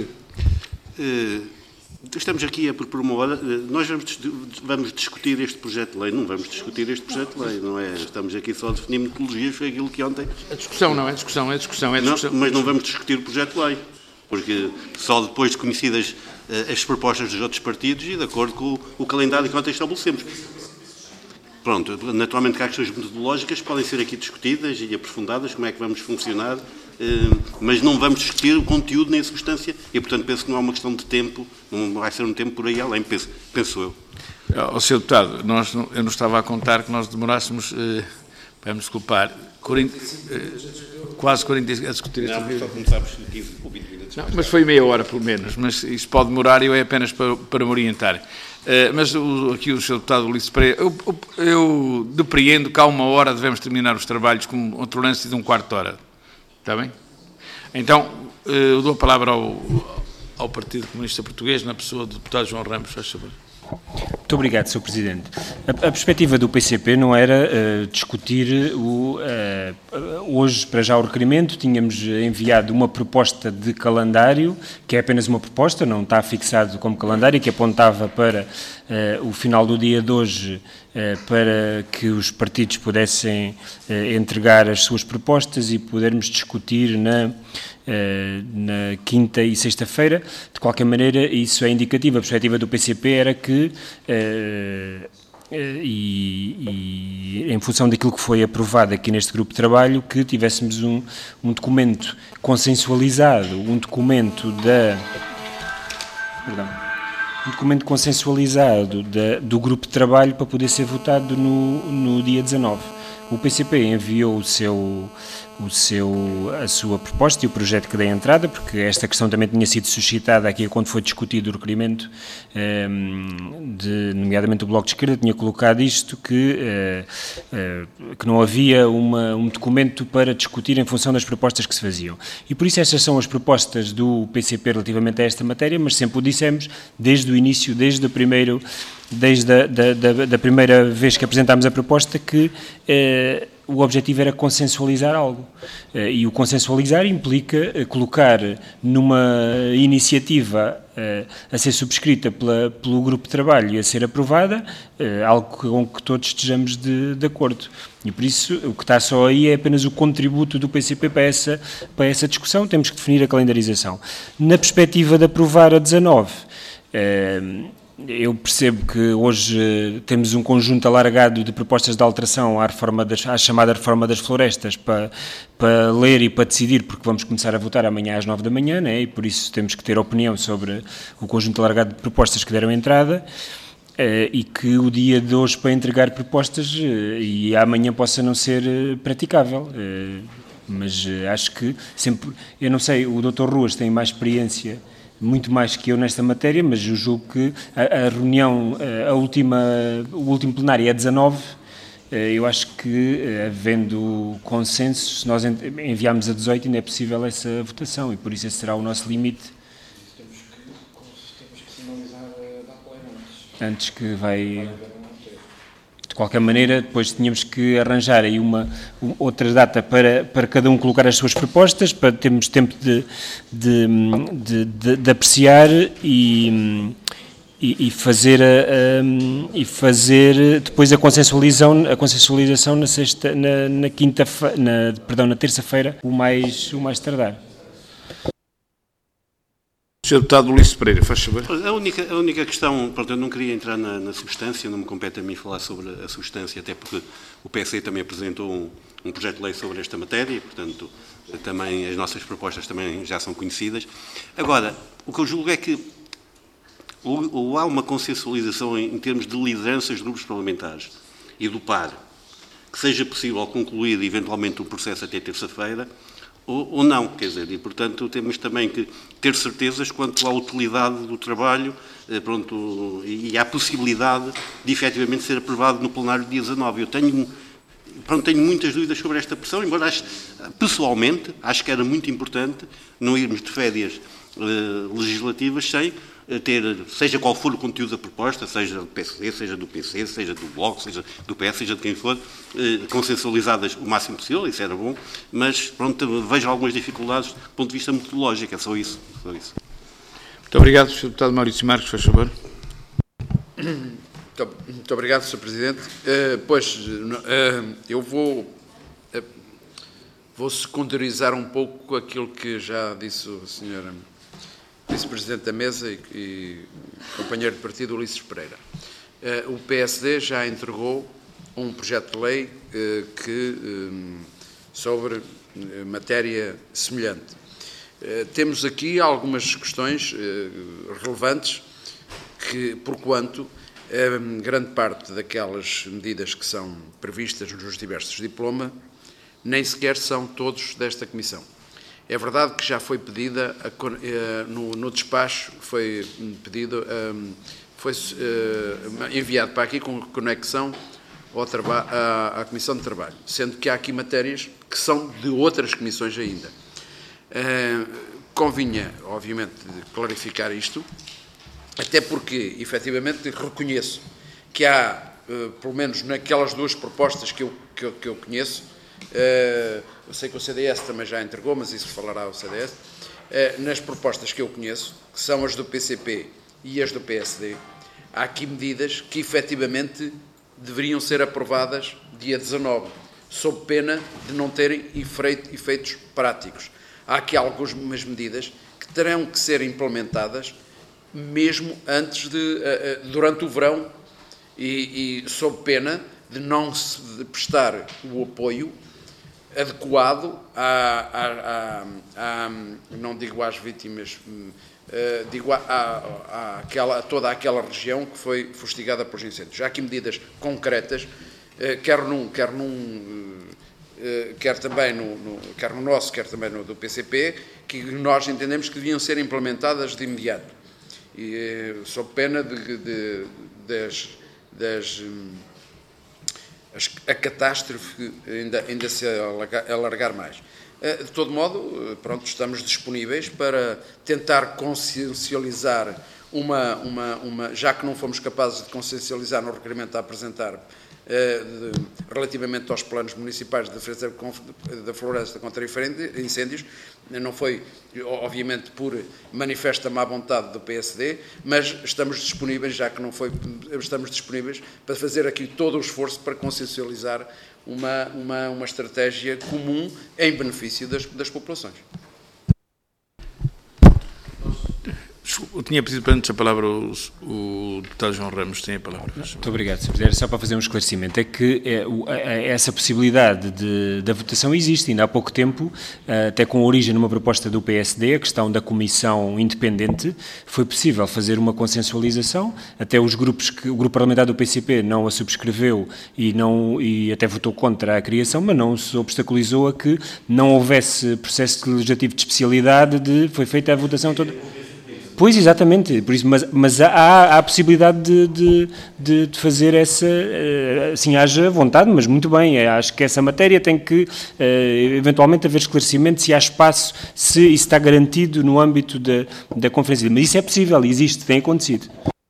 Estamos aqui a propor uma hora. Nós vamos, vamos discutir este projeto de lei. Não vamos discutir este projeto de lei, não é? Estamos aqui só a definir metodologias, foi aquilo que ontem... A discussão não é discussão, é discussão, é discussão. Não, mas não vamos discutir o projeto de lei, porque só depois de conhecidas uh, as propostas dos outros partidos e de acordo com o, o calendário que ontem estabelecemos. Pronto, naturalmente que há questões metodológicas podem ser aqui discutidas e aprofundadas, como é que vamos funcionar, uh, mas não vamos discutir o conteúdo nem a substância e, portanto, penso que não é uma questão de tempo, não vai ser um tempo por aí além, penso, penso eu. Ó, senhor Deputado, nós, eu não estava a contar que nós demorássemos, uh, para me desculpar, quarenta, uh, quase quarenta a discutir este Não, só começámos quinze ou vinte minutos. Não, mas foi meia hora, pelo menos, mas isso pode demorar e eu é apenas para, para me orientar. Uh, mas o, aqui o senhor Deputado Ulisses Pereira, eu, eu, eu depreendo que há uma hora devemos terminar os trabalhos com uma tolerância de um quarto de hora. Está bem? Então, uh, eu dou a palavra ao, ao Partido Comunista Português, na pessoa do deputado João Ramos, faz favor. Muito obrigado, senhor Presidente. A, a perspectiva do P C P não era uh, discutir o... Uh, hoje, para já, o requerimento, tínhamos enviado uma proposta de calendário, que é apenas uma proposta, não está fixado como calendário, que apontava para uh, o final do dia de hoje, uh, para que os partidos pudessem uh, entregar as suas propostas e podermos discutir na... Uh, na quinta e sexta-feira. De qualquer maneira, isso é indicativo. A perspectiva do P C P era que, uh, uh, e, e em função daquilo que foi aprovado aqui neste grupo de trabalho, que tivéssemos um, um documento consensualizado, um documento da... Perdão. Um documento consensualizado da, do grupo de trabalho para poder ser votado no, no dia dezanove. O P C P enviou o seu... O seu, a sua proposta e o projeto que dei entrada, porque esta questão também tinha sido suscitada aqui quando foi discutido o requerimento, de, nomeadamente o Bloco de Esquerda, tinha colocado isto, que, que não havia uma, um documento para discutir em função das propostas que se faziam. E por isso estas são as propostas do P C P relativamente a esta matéria, mas sempre o dissemos desde o início, desde o primeiro... desde a da, da, da primeira vez que apresentámos a proposta, que eh, o objetivo era consensualizar algo. E o consensualizar implica colocar numa iniciativa a ser subscrita pela, pelo grupo de trabalho e a ser aprovada, algo com que todos estejamos de, de acordo. E por isso o que está só aí é apenas o contributo do P C P para essa, para essa discussão, temos que definir a calendarização. Na perspectiva de aprovar a dezanove, eu percebo que hoje temos um conjunto alargado de propostas de alteração à, reforma das, à chamada reforma das florestas para, para ler e para decidir, porque vamos começar a votar amanhã às nove da manhã, né? E por isso temos que ter opinião sobre o conjunto alargado de propostas que deram entrada, eh, e que o dia de hoje para entregar propostas eh, e amanhã possa não ser eh, praticável. Eh, mas eh, acho que sempre, eu não sei, o doutor Ruas tem mais experiência, muito mais que eu nesta matéria, mas eu julgo que a, a reunião, a última, o último plenário é dezanove, eu acho que, havendo consenso, se nós enviarmos a dezoito, ainda é possível essa votação, e por isso esse será o nosso limite. Temos que, temos que sinalizar a data antes que vai... De qualquer maneira, depois tínhamos que arranjar aí uma, uma outra data para, para cada um colocar as suas propostas, para termos tempo de, de, de, de, de apreciar e, e, e, fazer a, a, e fazer depois a consensualização, a consensualização na, sexta, na, na, quinta, na, perdão, na terça-feira, o mais, o mais tardar. senhor Deputado Ulisses Pereira, faz favor. A única, a única questão, pronto, eu não queria entrar na, na substância, não me compete a mim falar sobre a substância, até porque o P S também apresentou um, um projeto de lei sobre esta matéria e, portanto, também as nossas propostas também já são conhecidas. Agora, o que eu julgo é que ou, ou há uma consensualização em, em termos de lideranças de grupos parlamentares e do par, que seja possível concluir eventualmente o processo até terça-feira, Ou, ou não, quer dizer, e portanto temos também que ter certezas quanto à utilidade do trabalho, eh, pronto, e, e à possibilidade de efetivamente ser aprovado no plenário dia dezanove. Eu tenho, pronto, tenho muitas dúvidas sobre esta pressão, embora acho, pessoalmente acho que era muito importante não irmos de férias eh, legislativas sem ter, seja qual for o conteúdo da proposta, seja do P S D, seja do P C, seja do Bloco, seja do P S, seja de quem for, eh, consensualizadas o máximo possível, isso era bom, mas pronto, vejo algumas dificuldades do ponto de vista metodológico, é só isso. Só isso. Muito obrigado, senhor Deputado Maurício Marques, faz favor. Muito, muito obrigado, senhor Presidente. Uh, pois, uh, eu vou, uh, vou secundarizar um pouco aquilo que já disse o senhor Vice-Presidente da Mesa e, e companheiro de partido Ulisses Pereira. Uh, o P S D já entregou um projeto de lei uh, que, um, sobre matéria semelhante. Uh, temos aqui algumas questões uh, relevantes que, porquanto, uh, grande parte daquelas medidas que são previstas nos diversos diplomas nem sequer são todos desta Comissão. É verdade que já foi pedida, a, no, no despacho, foi pedido, um, foi uh, enviado para aqui com conexão ao à, à Comissão de Trabalho, sendo que há aqui matérias que são de outras comissões ainda. Uh, convinha, obviamente, clarificar isto, até porque, efetivamente, reconheço que há, uh, pelo menos naquelas duas propostas que eu, que eu, que eu conheço, Uh, eu sei que o C D S também já entregou, mas isso falará o C D S, uh, nas propostas que eu conheço, que são as do P C P e as do P S D, há aqui medidas que efetivamente deveriam ser aprovadas dia dezanove, sob pena de não terem efeitos práticos. Há aqui algumas medidas que terão que ser implementadas mesmo antes de, uh, uh, durante o verão e, e sob pena de não se prestar o apoio adequado a, a, a, a, não digo às vítimas, uh, digo a, a, a, aquela, a toda aquela região que foi fustigada pelos incêndios. Há aqui medidas concretas, uh, quer num, quer num, uh, quer também no, no, quer no nosso, quer também no do P C P, que nós entendemos que deviam ser implementadas de imediato, e, uh, sob pena de, de, das, das a catástrofe ainda, ainda se alargar, alargar mais. De todo modo, pronto, estamos disponíveis para tentar consciencializar uma, uma, uma, já que não fomos capazes de consciencializar no requerimento a apresentar relativamente aos planos municipais de defesa da floresta contra incêndios. Não foi, obviamente, por manifesta má vontade do P S D, mas estamos disponíveis, já que não foi, estamos disponíveis para fazer aqui todo o esforço para consciencializar uma, uma, uma estratégia comum em benefício das, das populações. Eu tinha pedido antes a palavra o, o deputado João Ramos, tem a palavra. Muito obrigado, senhor Presidente. Só para fazer um esclarecimento, é que é, o, é, essa possibilidade de, da votação existe, ainda há pouco tempo, até com origem numa proposta do P S D, a questão da comissão independente, foi possível fazer uma consensualização, até os grupos, que, o grupo parlamentar do P C P não a subscreveu e, não, e até votou contra a criação, mas não se obstaculizou a que não houvesse processo legislativo de especialidade, de, foi feita a votação toda. Pois, exatamente, por isso, mas, mas há, há a possibilidade de, de, de fazer essa, assim, haja vontade, mas muito bem, acho que essa matéria tem que, eventualmente, haver esclarecimento se há espaço, se isso está garantido no âmbito da, da conferência, mas isso é possível, existe, tem acontecido.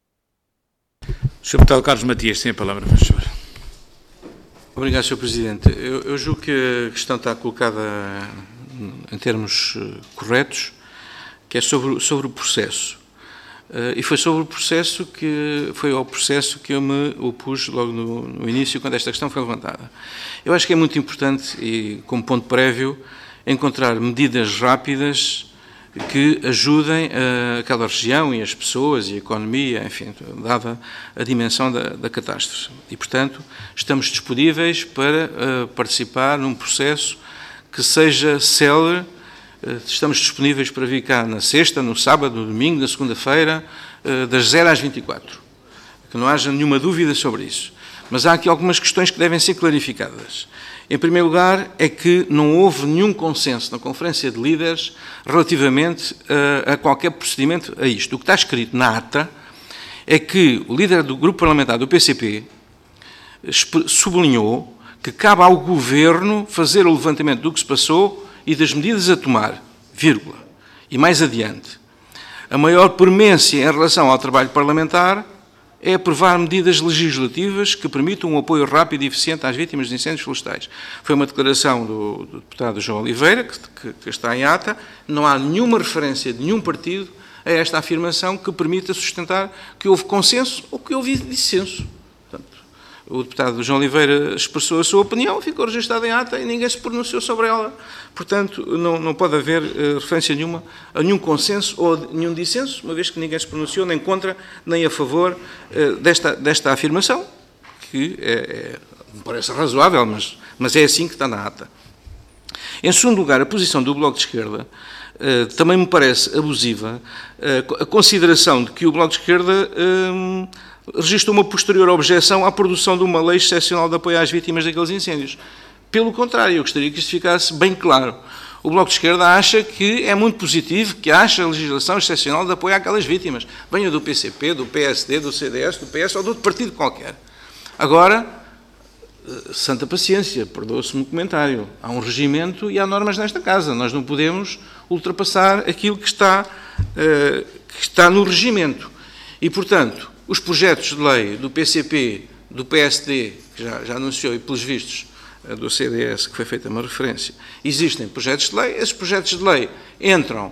senhor Deputado Carlos Matias, tem a palavra, por favor. Obrigado, senhor Presidente. Eu, eu julgo que a questão está colocada em termos corretos, que é sobre, sobre o processo. Uh, e foi sobre o processo que, foi ao processo que eu me opus logo no, no início, quando esta questão foi levantada. Eu acho que é muito importante, e como ponto prévio, encontrar medidas rápidas que ajudem uh, aquela região e as pessoas e a economia, enfim, dada a dimensão da, da catástrofe. E, portanto, estamos disponíveis para uh, participar num processo que seja célere. Estamos disponíveis para vir cá na sexta, no sábado, no domingo, na segunda-feira, das zero às vinte e quatro. Que não haja nenhuma dúvida sobre isso. Mas há aqui algumas questões que devem ser clarificadas. Em primeiro lugar, é que não houve nenhum consenso na Conferência de Líderes relativamente a, a qualquer procedimento a isto. O que está escrito na ata é que o líder do grupo parlamentar do P C P sublinhou que cabe ao Governo fazer o levantamento do que se passou e das medidas a tomar, vírgula. E mais adiante, a maior premência em relação ao trabalho parlamentar é aprovar medidas legislativas que permitam um apoio rápido e eficiente às vítimas de incêndios florestais. Foi uma declaração do, do deputado João Oliveira, que, que, que está em ata, não há nenhuma referência de nenhum partido a esta afirmação que permita sustentar que houve consenso ou que houve dissenso. O deputado João Oliveira expressou a sua opinião, ficou registada em ata e ninguém se pronunciou sobre ela. Portanto, não, não pode haver uh, referência nenhuma a nenhum consenso ou nenhum dissenso, uma vez que ninguém se pronunciou nem contra nem a favor uh, desta, desta afirmação, que é, é, me parece razoável, mas, mas é assim que está na ata. Em segundo lugar, a posição do Bloco de Esquerda uh, também me parece abusiva, uh, a consideração de que o Bloco de Esquerda Uh, registrou uma posterior objeção à produção de uma lei excepcional de apoio às vítimas daqueles incêndios. Pelo contrário, eu gostaria que isto ficasse bem claro. O Bloco de Esquerda acha que é muito positivo que haja legislação excepcional de apoio àquelas vítimas. Venha do P C P, do P S D, do C D S, do P S ou de outro partido qualquer. Agora, santa paciência, perdoa-se-me o comentário. Há um regimento e há normas nesta casa. Nós não podemos ultrapassar aquilo que está, que está no regimento. E, portanto, os projetos de lei do P C P, do P S D, que já, já anunciou, e pelos vistos do C D S, que foi feita uma referência, existem projetos de lei, esses projetos de lei entram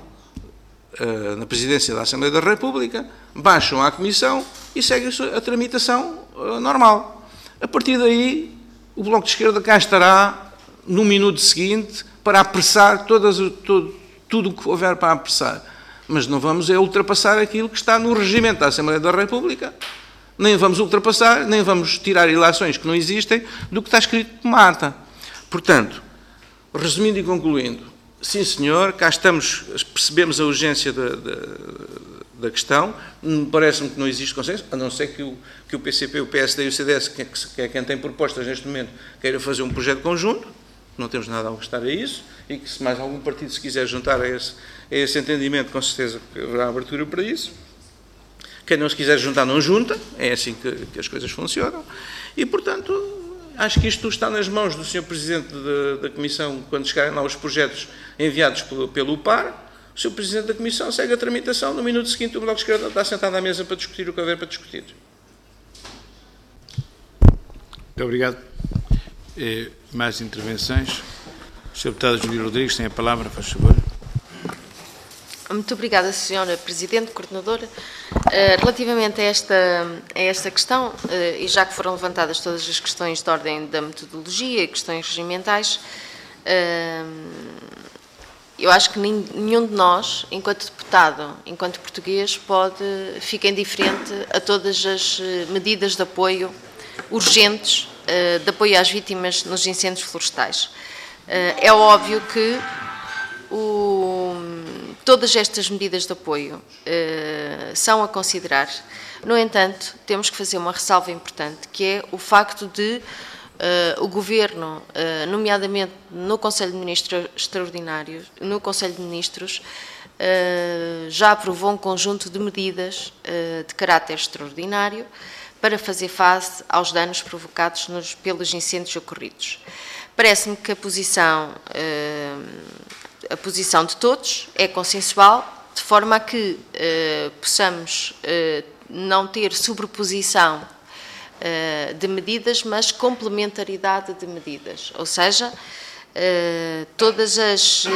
uh, na Presidência da Assembleia da República, baixam à Comissão e seguem a tramitação uh, normal. A partir daí, o Bloco de Esquerda cá estará no minuto seguinte para apressar todas, todo, tudo o que houver para apressar. Mas não vamos é ultrapassar aquilo que está no regimento da Assembleia da República, nem vamos ultrapassar, nem vamos tirar ilações que não existem do que está escrito numa ata. Portanto, resumindo e concluindo, sim senhor, cá estamos, percebemos a urgência da, da, da questão, parece-me que não existe consenso, a não ser que o, que o P C P, o P S D e o C D S, que é, que é quem tem propostas neste momento, queira fazer um projeto conjunto, não temos nada a obstar a isso, e que se mais algum partido se quiser juntar a esse, a esse entendimento, com certeza haverá abertura para isso. Quem não se quiser juntar, não junta, é assim que, que as coisas funcionam. E, portanto, acho que isto está nas mãos do senhor Presidente da, da Comissão, quando chegarem lá os projetos enviados pelo, pelo U P A R, o senhor Presidente da Comissão segue a tramitação, no minuto seguinte o Bloco de Esquerda está sentado à mesa para discutir o que houver para discutir. Muito obrigado. Eh, mais intervenções? O senhor Deputado Júlio Rodrigues tem a palavra, faz favor. Muito obrigada, senhora Presidente, Coordenadora. Relativamente a esta, a esta questão, e já que foram levantadas todas as questões de ordem da metodologia e questões regimentais, eu acho que nenhum de nós, enquanto deputado, enquanto português, pode ficar indiferente a todas as medidas de apoio urgentes, de apoio às vítimas nos incêndios florestais. É óbvio que o, todas estas medidas de apoio uh, são a considerar. No entanto, temos que fazer uma ressalva importante, que é o facto de uh, o Governo, uh, nomeadamente no Conselho de Ministros Extraordinários, no Conselho de Ministros, uh, já aprovou um conjunto de medidas uh, de caráter extraordinário para fazer face aos danos provocados nos, pelos incêndios ocorridos. Parece-me que a posição, a posição de todos é consensual, de forma a que possamos não ter sobreposição de medidas, mas complementaridade de medidas. Ou seja, todas as,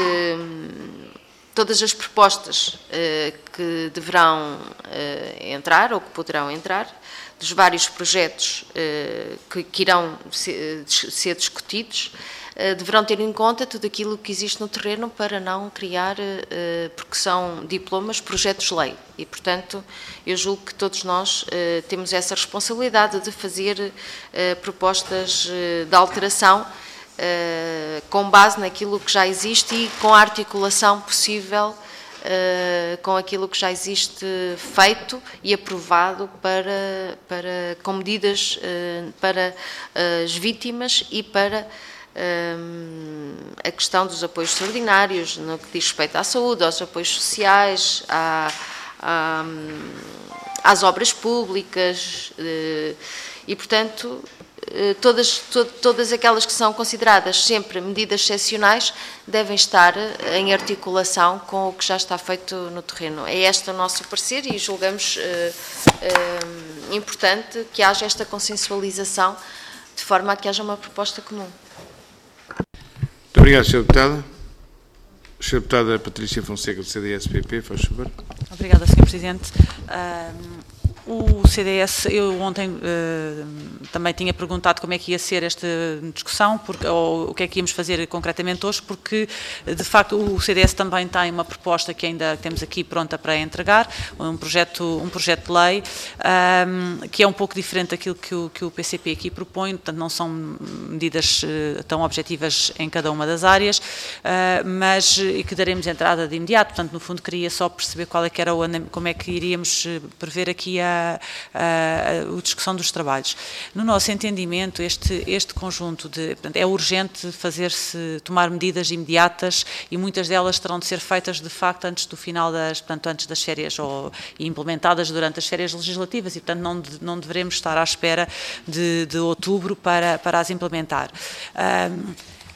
todas as propostas que deverão entrar ou que poderão entrar, dos vários projetos uh, que, que irão ser, ser discutidos, uh, deverão ter em conta tudo aquilo que existe no terreno para não criar, uh, porque são diplomas, projetos-lei. E, portanto, eu julgo que todos nós uh, temos essa responsabilidade de fazer uh, propostas uh, de alteração uh, com base naquilo que já existe e com a articulação possível Uh, com aquilo que já existe feito e aprovado para, para, com medidas uh, para uh, as vítimas e para uh, a questão dos apoios extraordinários, no que diz respeito à saúde, aos apoios sociais, à, à, às obras públicas uh, e, portanto, Todas, to, todas aquelas que são consideradas sempre medidas excepcionais devem estar em articulação com o que já está feito no terreno. É este o nosso parecer e julgamos uh, uh, importante que haja esta consensualização de forma a que haja uma proposta comum. Muito obrigado, senhora Deputada. senhora Deputada Patrícia Fonseca, do C D S P P, faz favor. Obrigada, senhor Presidente. Um, O C D S, eu ontem uh, também tinha perguntado como é que ia ser esta discussão, porque, ou o que é que íamos fazer concretamente hoje, porque, de facto, o C D S também tem uma proposta que ainda temos aqui pronta para entregar, um projeto, um projeto de lei, um, que é um pouco diferente daquilo que o, que o P C P aqui propõe, portanto, não são medidas uh, tão objetivas em cada uma das áreas, uh, mas e que daremos entrada de imediato, portanto, no fundo, queria só perceber qual é que era o, como é que iríamos prever aqui a A, a, a discussão dos trabalhos. No nosso entendimento, este, este conjunto de, portanto, é urgente fazer-se, tomar medidas imediatas e muitas delas terão de ser feitas de facto antes do final das, portanto, antes das férias ou implementadas durante as férias legislativas e, portanto, não, não devemos estar à espera de, de outubro para, para as implementar. Um,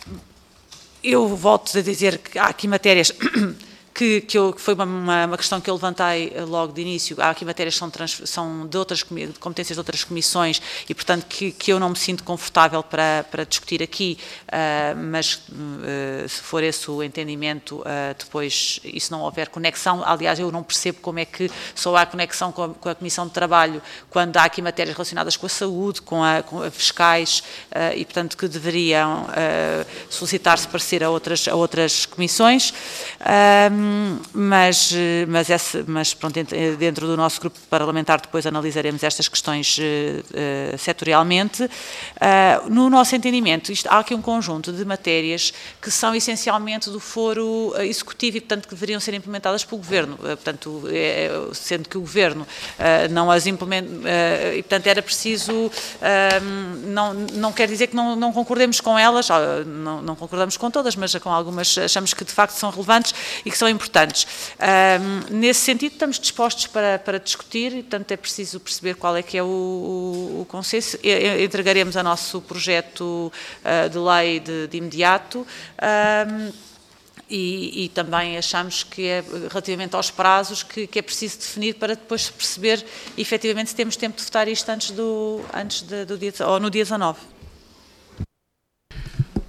eu volto a dizer que há aqui matérias Que, que, eu, que foi uma, uma questão que eu levantei logo de início. Há aqui matérias que são, trans, são de outras de competências de outras comissões e, portanto, que, que eu não me sinto confortável para, para discutir aqui, uh, mas uh, se for esse o entendimento, uh, depois, e se não houver conexão, aliás, eu não percebo como é que só há conexão com a, com a Comissão de Trabalho quando há aqui matérias relacionadas com a saúde, com a, com a fiscais, uh, e, portanto, que deveriam uh, solicitar-se parecer a outras, a outras comissões. Uh, Mas, mas, esse, mas pronto, dentro do nosso grupo parlamentar depois analisaremos estas questões uh, setorialmente. Uh, no nosso entendimento, isto, há aqui um conjunto de matérias que são essencialmente do foro executivo e, portanto, que deveriam ser implementadas pelo Governo. Uh, portanto, é, sendo que o Governo uh, não as implementa, uh, e, portanto, era preciso, uh, não, não quer dizer que não, não concordemos com elas, uh, não, não concordamos com todas, mas com algumas achamos que de facto são relevantes e que são importantes. Um, nesse sentido, estamos dispostos para, para discutir e, portanto, é preciso perceber qual é que é o, o, o consenso. Entregaremos a nosso projeto uh, de lei de, de imediato. Um, E, e também achamos que é, relativamente aos prazos, que, que é preciso definir para depois perceber, efetivamente, se temos tempo de votar isto antes do, antes de, do dia, ou no dia dezanove.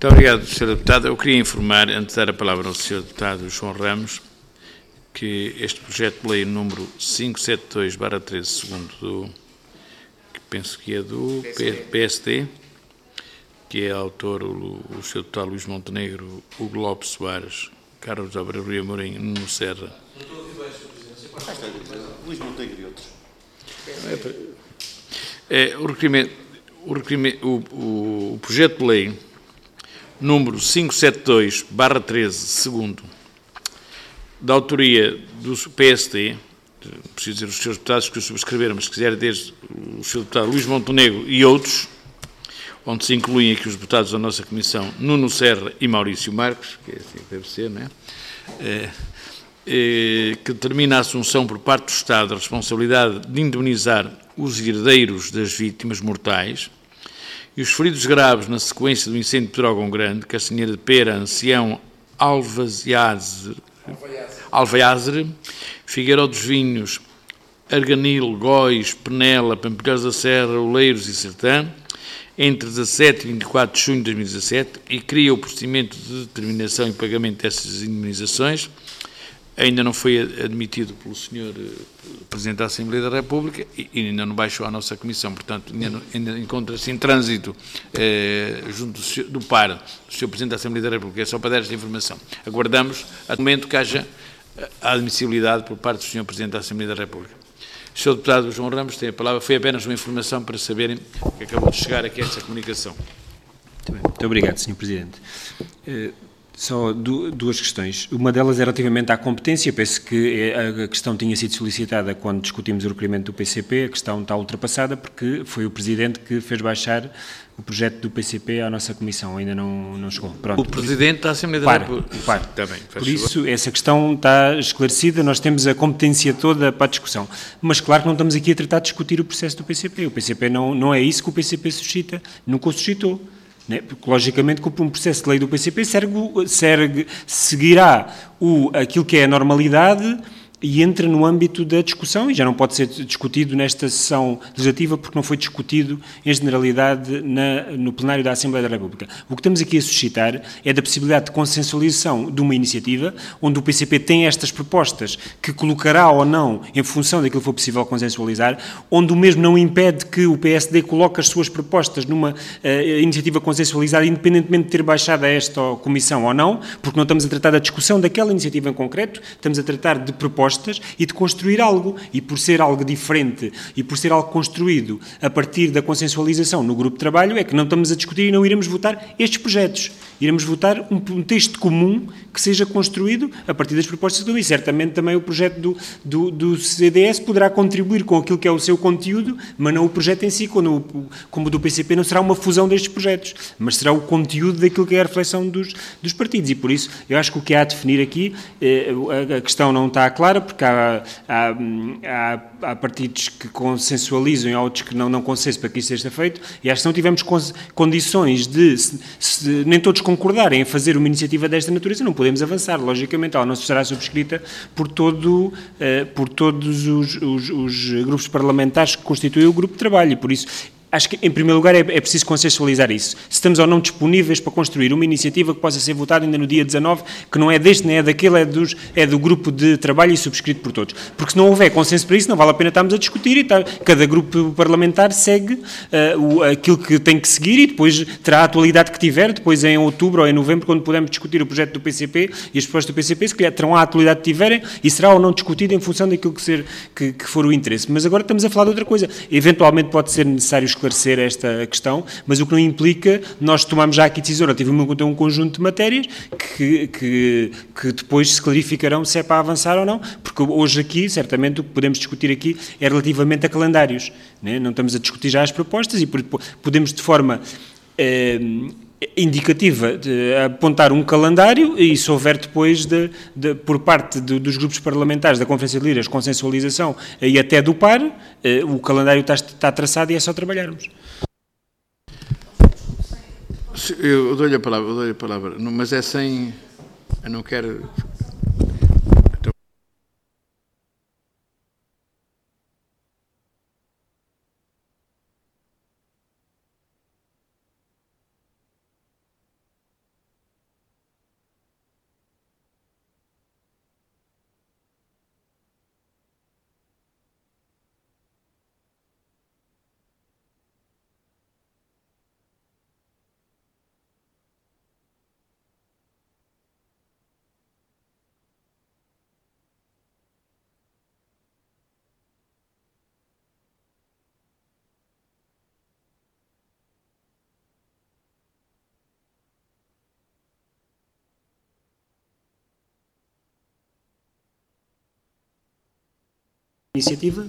Muito obrigado, senhor Deputado. Eu queria informar, antes de dar a palavra ao senhor Deputado João Ramos, que este projeto de lei número quinhentos e setenta e dois barra treze, segundo do, que penso que é do P S D, que é autor o, o senhor Deputado Luís Montenegro, Hugo Lopes Soares, Carlos Abreu Amorim, Nuno Serra. Luís Montenegro e outros. É, o, requerimento, o, requerimento, o, o, o projeto de lei número quinhentos e setenta e dois barra treze, segundo, da autoria do P S D, preciso dizer os senhores deputados que o subscreveram, mas se quiser desde o senhor deputado Luís Montenegro e outros, onde se incluem aqui os deputados da nossa Comissão, Nuno Serra e Maurício Marques, que é assim que deve ser, não é? É, é, que determina a assunção por parte do Estado da responsabilidade de indemnizar os herdeiros das vítimas mortais e os feridos graves na sequência do incêndio de Pedrógão Grande, Castanheira de Pera, Ancião, Alvaziazre, Alvaiazre, Figueiró dos Vinhos, Arganil, Góis, Penela, Pampilhões da Serra, Oleiros e Sertã, entre dezassete e vinte e quatro de junho de dois mil e dezassete, e cria o procedimento de determinação e pagamento dessas indemnizações. Ainda não foi admitido pelo senhor Presidente da Assembleia da República e ainda não baixou à nossa Comissão, portanto, ainda, ainda encontra-se em trânsito eh, junto do, senhor, do P A R, do senhor Presidente da Assembleia da República. É só para dar esta informação. Aguardamos, a momento que haja a admissibilidade por parte do senhor Presidente da Assembleia da República. O senhor Deputado João Ramos tem a palavra. Foi apenas uma informação para saberem que acabou de chegar aqui esta comunicação. Muito bem. Muito obrigado, senhor Presidente. Uh, Só duas questões. Uma delas é relativamente à competência. Penso que a questão tinha sido solicitada quando discutimos o requerimento do P C P. A questão está ultrapassada porque foi o Presidente que fez baixar o projeto do P C P à nossa Comissão. Ainda não, não chegou. Pronto. O Presidente da Assembleia da República. Está bem. Por isso, essa questão está esclarecida. Nós temos a competência toda para a discussão. Mas, claro que não estamos aqui a tratar de discutir o processo do P C P. O P C P não, não é isso que o P C P suscita. Nunca o suscitou. Né? Porque, logicamente, que um processo de lei do P C P serve, serve, seguirá o, aquilo que é a normalidade e entra no âmbito da discussão e já não pode ser discutido nesta sessão legislativa porque não foi discutido em generalidade na, no plenário da Assembleia da República. O que estamos aqui a suscitar é da possibilidade de consensualização de uma iniciativa onde o P C P tem estas propostas que colocará ou não em função daquilo que for possível consensualizar, onde o mesmo não impede que o P S D coloque as suas propostas numa uh, iniciativa consensualizada independentemente de ter baixado a esta comissão ou não, porque não estamos a tratar da discussão daquela iniciativa em concreto, estamos a tratar de propostas e de construir algo, e por ser algo diferente e por ser algo construído a partir da consensualização no grupo de trabalho, é que não estamos a discutir e não iremos votar estes projetos. Iremos votar um, um texto comum que seja construído a partir das propostas do e certamente também o projeto do, do, do C D S poderá contribuir com aquilo que é o seu conteúdo, mas não o projeto em si, como o, como o do P C P não será uma fusão destes projetos, mas será o conteúdo daquilo que é a reflexão dos, dos partidos, e por isso eu acho que o que há a definir aqui, eh, a, a questão não está clara, porque há, há, há, há partidos que consensualizam e há outros que não, não consensuam para que isso seja feito, e acho que se não tivermos condições de, se, se, nem todos concordarem em fazer uma iniciativa desta natureza, não podemos avançar, logicamente, ela não será subscrita por, todo, uh, por todos os, os, os grupos parlamentares que constituem o grupo de trabalho, e por isso acho que, em primeiro lugar, é, é preciso consensualizar isso. Se estamos ou não disponíveis para construir uma iniciativa que possa ser votada ainda no dia dezanove, que não é deste, nem é daquele, é, dos, é do grupo de trabalho e subscrito por todos. Porque se não houver consenso para isso, não vale a pena estarmos a discutir e tá, cada grupo parlamentar segue uh, o, aquilo que tem que seguir e depois terá a atualidade que tiver, depois em outubro ou em novembro, quando pudermos discutir o projeto do P C P e as propostas do P C P, se calhar terão a atualidade que tiverem e será ou não discutido em função daquilo que, ser, que, que for o interesse. Mas agora estamos a falar de outra coisa. Eventualmente pode ser necessário esclarecer esta questão, mas o que não implica nós tomarmos já aqui decisão. Eu tive em conta um conjunto de matérias que, que, que depois se clarificarão se é para avançar ou não, porque hoje aqui, certamente, o que podemos discutir aqui é relativamente a calendários, né? Não estamos a discutir já as propostas e podemos de forma eh, indicativa de apontar um calendário e se houver depois de, de, por parte de, dos grupos parlamentares da Conferência de Líderes, consensualização e até do P A R, eh, o calendário está, está traçado e é só trabalharmos. Eu dou-lhe a palavra, eu dou-lhe a palavra, mas é sem... Eu não quero... iniciativa.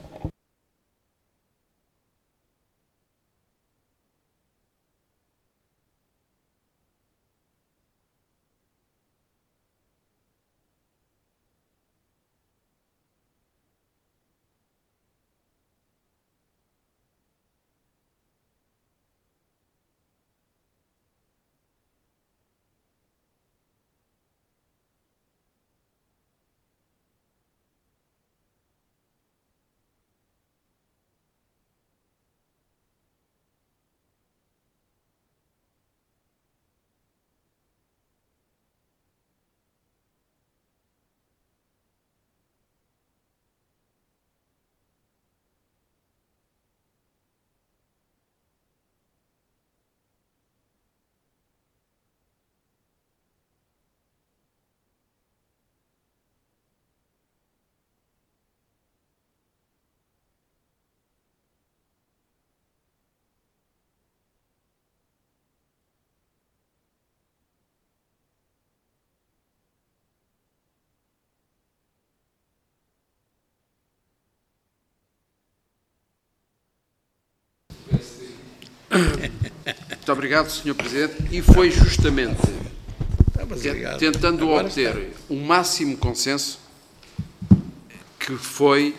Muito obrigado, senhor Presidente. E foi justamente tentando obter o máximo consenso que foi,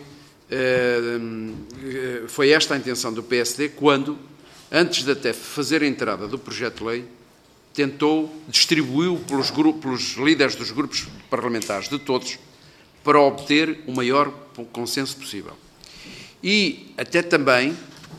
foi esta a intenção do P S D quando, antes de até fazer a entrada do projeto de lei, tentou, distribuiu pelos, grupos, pelos líderes dos grupos parlamentares de todos para obter o maior consenso possível. E até também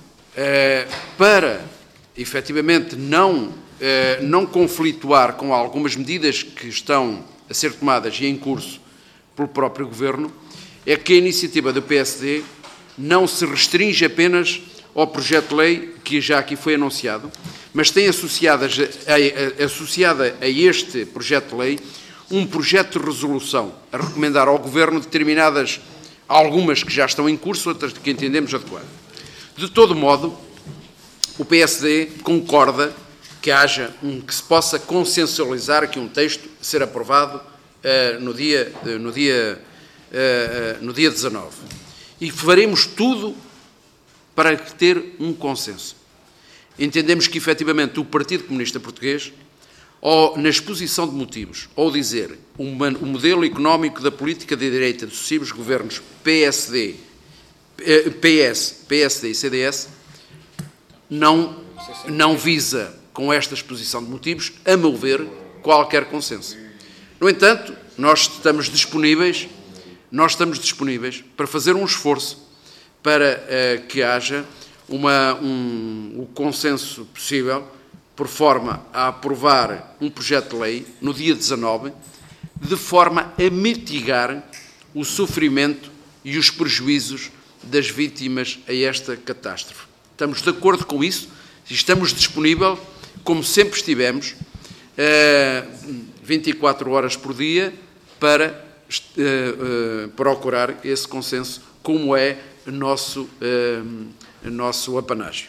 para, efetivamente, não, não conflituar com algumas medidas que estão a ser tomadas e em curso pelo próprio Governo, é que a iniciativa do P S D não se restringe apenas ao projeto de lei que já aqui foi anunciado, mas tem associadas, a, a, associada a este projeto de lei um projeto de resolução a recomendar ao Governo determinadas, algumas que já estão em curso, outras que entendemos adequadas. De todo modo, o P S D concorda que haja um, que se possa consensualizar aqui um texto a ser aprovado uh, no, dia, uh, no, dia, uh, uh, no dia dezanove. E faremos tudo para ter um consenso. Entendemos que, efetivamente, o Partido Comunista Português, ou na exposição de motivos, ou dizer uma, o modelo económico da política de direita dos sucessivos governos P S D, P S, P S D e C D S, não, não visa, com esta exposição de motivos, a meu ver, qualquer consenso. No entanto, nós estamos disponíveis, nós estamos disponíveis para fazer um esforço para uh, que haja uma, um, o consenso possível, por forma a aprovar um projeto de lei no dia dezanove, de forma a mitigar o sofrimento e os prejuízos das vítimas a esta catástrofe. Estamos de acordo com isso e estamos disponíveis, como sempre estivemos, vinte e quatro horas por dia, para procurar esse consenso, como é nosso, nosso apanágio.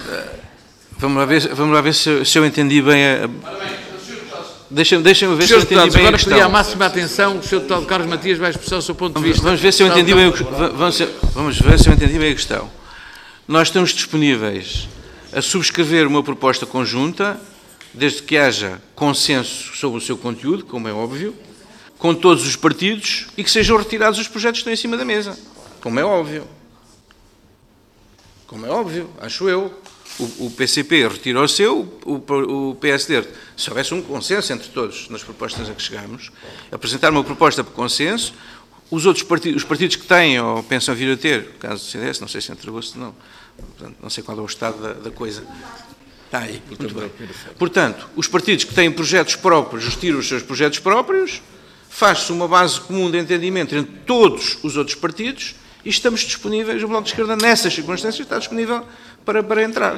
Vamos lá ver, vamos lá ver se, se eu entendi bem a... Deixa-me deixa ver se eu entendi bem a questão. Agora pedi a máxima atenção, o senhor Deputado Carlos Matias vai expressar o seu ponto de vista. Vamos ver se eu entendi bem, vamos, vamos ver se eu entendi bem a questão. Nós estamos disponíveis a subscrever uma proposta conjunta, desde que haja consenso sobre o seu conteúdo, como é óbvio, com todos os partidos e que sejam retirados os projetos que estão em cima da mesa, como é óbvio. Como é óbvio, acho eu. O, o P C P retirou o seu, o, o P S D, se houvesse um consenso entre todos nas propostas a que chegamos, apresentar uma proposta por consenso, os outros partidos, os partidos que têm ou pensam vir a ter, no caso do C D S, não sei se entregou-se, não, portanto, não sei qual é o estado da, da coisa. Está aí, muito bem. Portanto, os partidos que têm projetos próprios, retiram os seus projetos próprios, faz-se uma base comum de entendimento entre todos os outros partidos e estamos disponíveis, o Bloco de Esquerda, nessas circunstâncias, está disponível para, para entrar.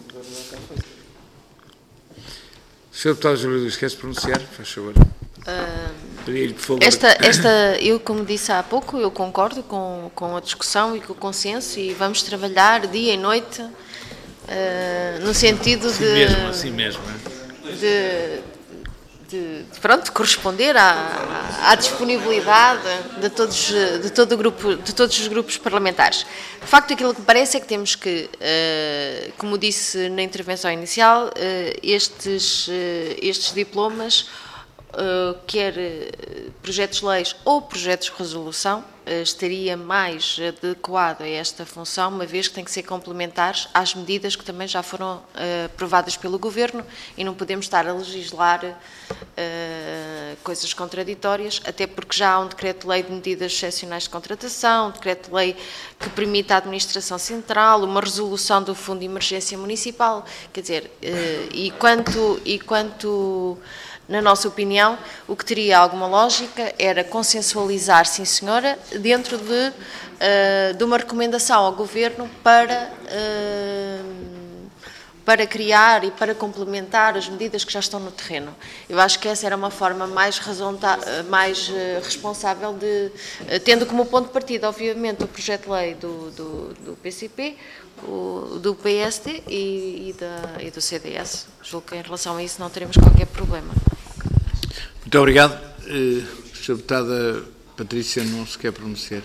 senhor Deputado Júlio Luís, quer-se pronunciar? Faz favor. Uh, por favor. Esta, esta, eu, como disse há pouco, eu concordo com, com a discussão e com o consenso e vamos trabalhar dia e noite uh, no sentido assim de... Mesmo, assim mesmo, é? de De, pronto, corresponder à, à disponibilidade de todos, de, todo o grupo, de todos os grupos parlamentares. De facto, aquilo que me parece é que temos que, uh, como disse na intervenção inicial, uh, estes, uh, estes diplomas, uh, quer projetos de leis ou projetos de resolução, uh, estaria mais adequado a esta função, uma vez que tem que ser complementares às medidas que também já foram uh, aprovadas pelo Governo e não podemos estar a legislar uh, coisas contraditórias, até porque já há um decreto-lei de medidas excepcionais de contratação, um decreto-lei que permite à Administração Central, uma resolução do Fundo de Emergência Municipal, quer dizer, uh, e quanto... E quanto na nossa opinião, o que teria alguma lógica era consensualizar, sim senhora, dentro de, uh, de uma recomendação ao Governo para, uh, para criar e para complementar as medidas que já estão no terreno. Eu acho que essa era uma forma mais, mais uh, responsável de, uh, tendo como ponto de partida, obviamente, o projeto de lei do, do, do P C P, o, do P S D e, e, da, e do C D S. Julgo que em relação a isso não teremos qualquer problema. Muito obrigado. Uh, senhora Deputada Patrícia não se quer pronunciar.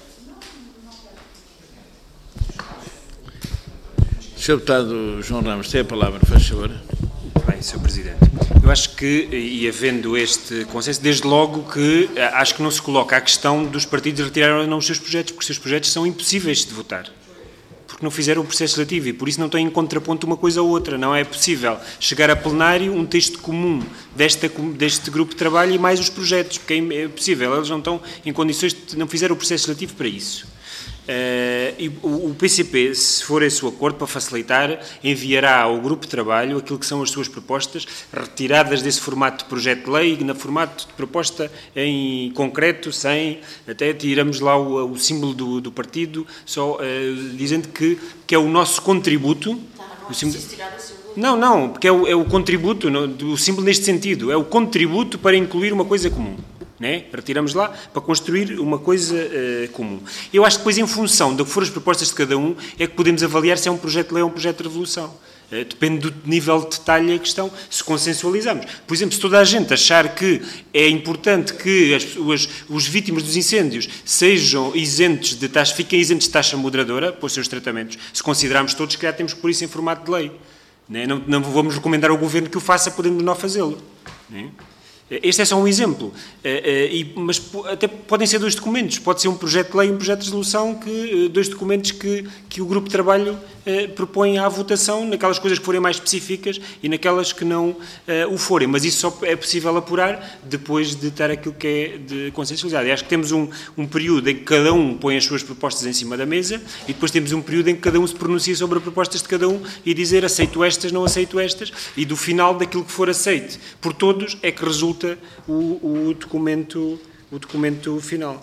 senhor Deputado João Ramos, tem a palavra, faz favor. Bem, senhor Presidente, eu acho que, e havendo este consenso, desde logo que acho que não se coloca a questão dos partidos retirarem ou não os seus projetos, porque os seus projetos são impossíveis de votar. Porque não fizeram o processo legislativo e por isso não têm em contraponto uma coisa ou outra. Não é possível chegar a plenário um texto comum desta, deste grupo de trabalho e mais os projetos, porque é possível, eles não estão em condições de, não fizeram o processo legislativo para isso. Uh, e o, o P C P, se for esse o acordo, para facilitar, enviará ao grupo de trabalho aquilo que são as suas propostas, retiradas desse formato de projeto de lei, na formato de proposta em concreto, sem, até tiramos lá o, o símbolo do, do partido, só uh, dizendo que, que é o nosso contributo. O símbolo, não, não, porque é o, é o contributo, o símbolo neste sentido, é o contributo para incluir uma coisa comum. Né? Retiramos lá para construir uma coisa uh, comum. Eu acho que depois, em função do que forem as propostas de cada um, é que podemos avaliar se é um projeto de lei ou um projeto de revolução. Uh, depende do nível de detalhe a questão, se consensualizamos. Por exemplo, se toda a gente achar que é importante que as, as, os vítimas dos incêndios sejam isentos de taxa, fiquem isentos de taxa moderadora para os seus tratamentos, se considerarmos todos que já temos que pôr isso em formato de lei. Né? Não, não vamos recomendar ao Governo que o faça, podemos não fazê-lo. Né? Este é só um exemplo, mas até podem ser dois documentos, pode ser um projeto de lei e um projeto de resolução, que, dois documentos que, que o grupo de trabalho propõe à votação, naquelas coisas que forem mais específicas e naquelas que não o forem, mas isso só é possível apurar depois de ter aquilo que é de consensualizado. E acho que temos um, um período em que cada um põe as suas propostas em cima da mesa e depois temos um período em que cada um se pronuncia sobre as propostas de cada um e dizer aceito estas, não aceito estas, e do final daquilo que for aceito por todos é que resulta O, o, documento, o documento final.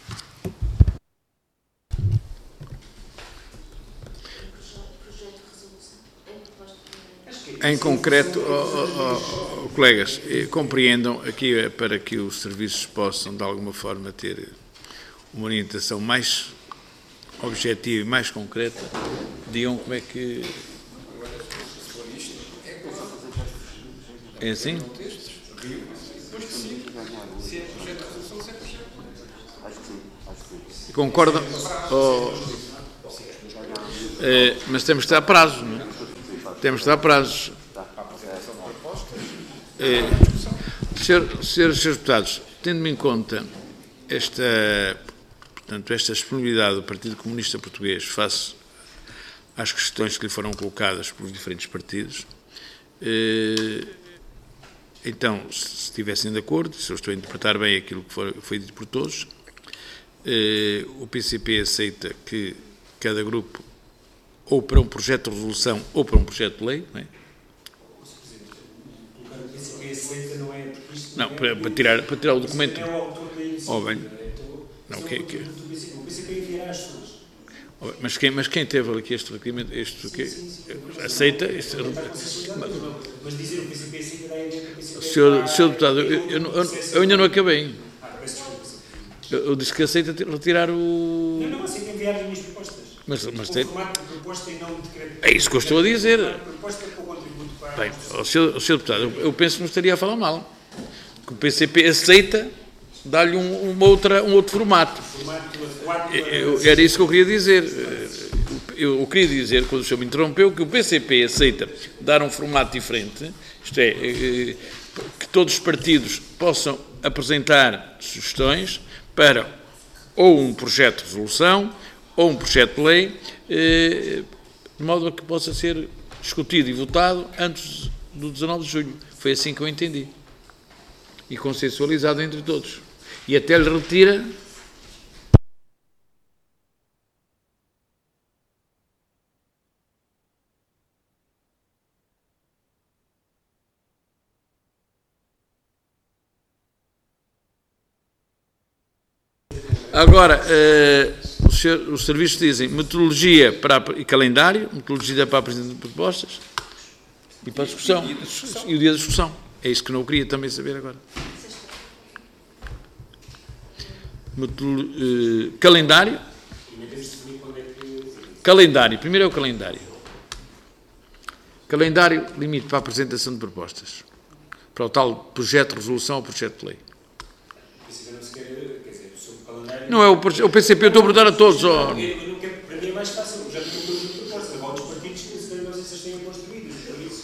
Em concreto, oh, oh, oh, colegas, compreendam aqui é para que os serviços possam de alguma forma ter uma orientação mais objetiva e mais concreta, digam como é que É assim? Concordam? Oh, é, mas temos que dar prazos, não é? Temos que dar prazos. É, senhor, senhores deputados, tendo-me em conta esta, portanto, esta disponibilidade do Partido Comunista Português face às questões que lhe foram colocadas pelos diferentes partidos, eh, então, se estivessem de acordo, se eu estou a interpretar bem aquilo que foi, foi dito por todos, eh, o P C P aceita que cada grupo, ou para um projeto de resolução, ou para um projeto de lei, não é? Não, para, para, tirar, para tirar o documento. Oh, bem. Não, que, que... Oh, bem. Mas, quem, mas quem teve aqui este requerimento, este, que, aceita? Este... Mas dizer o P C P aceita dá a ideia que o P C P... Senhor, senhor deputado, eu, eu, eu, eu ainda não acabei. Eu, eu disse que aceita retirar o... Não, não, aceita enviar as minhas propostas. Mas, mas o tem... formato de proposta e não de decreto. É isso que eu estou a dizer. Proposta com o contributo para... Bem, o senhor, senhor deputado, eu, eu penso que não estaria a falar mal. Que o P C P aceita dar-lhe um, uma outra, um outro formato. Eu, era isso que eu queria dizer. Eu, eu queria dizer, quando o senhor me interrompeu, que o P C P aceita dar um formato diferente, isto é, que todos os partidos possam apresentar sugestões para ou um projeto de resolução ou um projeto de lei, de modo a que possa ser discutido e votado antes do dezanove de junho. Foi assim que eu entendi. E consensualizado entre todos. E até lhe retira... Agora, eh, os, os serviços dizem metodologia para, e calendário, metodologia para a apresentação de propostas e para a discussão. E o dia da discussão. É isso que não queria também saber agora. Metodolo, eh, calendário. Calendário. Primeiro é o calendário. Calendário, limite para a apresentação de propostas. Para o tal projeto de resolução ou projeto de lei. Não é o, o P C P, eu estou a perguntar a todos. Oh. Para mim é mais fácil, já tenho um conjunto de propostas. Agora, outros partidos que se não se têm construídos, por isso.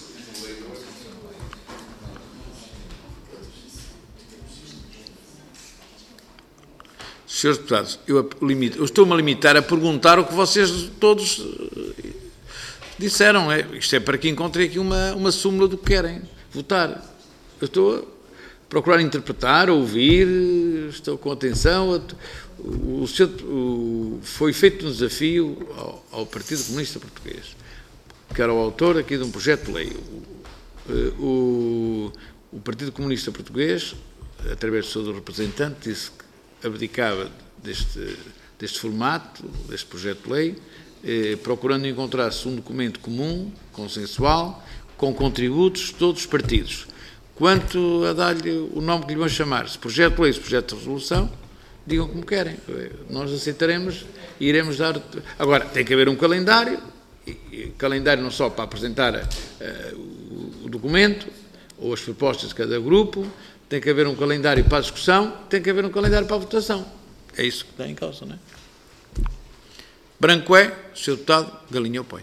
Senhores deputados, eu, limito, eu estou-me a limitar a perguntar o que vocês todos disseram. É, isto é para que encontrem aqui uma, uma súmula do que querem votar. Eu estou a procurar interpretar, ouvir, estou com atenção. O, o, foi feito um desafio ao, ao Partido Comunista Português, que era o autor aqui de um projeto de lei. O, o, o Partido Comunista Português, através do seu representante, disse que abdicava deste, deste formato, deste projeto de lei, eh, procurando encontrar-se um documento comum, consensual, com contributos de todos os partidos. Quanto a dar-lhe o nome que lhe vão chamar, se projeto de lei, se projeto de resolução, digam como querem. Nós aceitaremos e iremos dar... Agora, tem que haver um calendário, e, calendário não só para apresentar uh, o, o documento, ou as propostas de cada grupo, tem que haver um calendário para a discussão, tem que haver um calendário para a votação. É isso que está em causa, não é? Branco é, senhor deputado, galinha ao põe.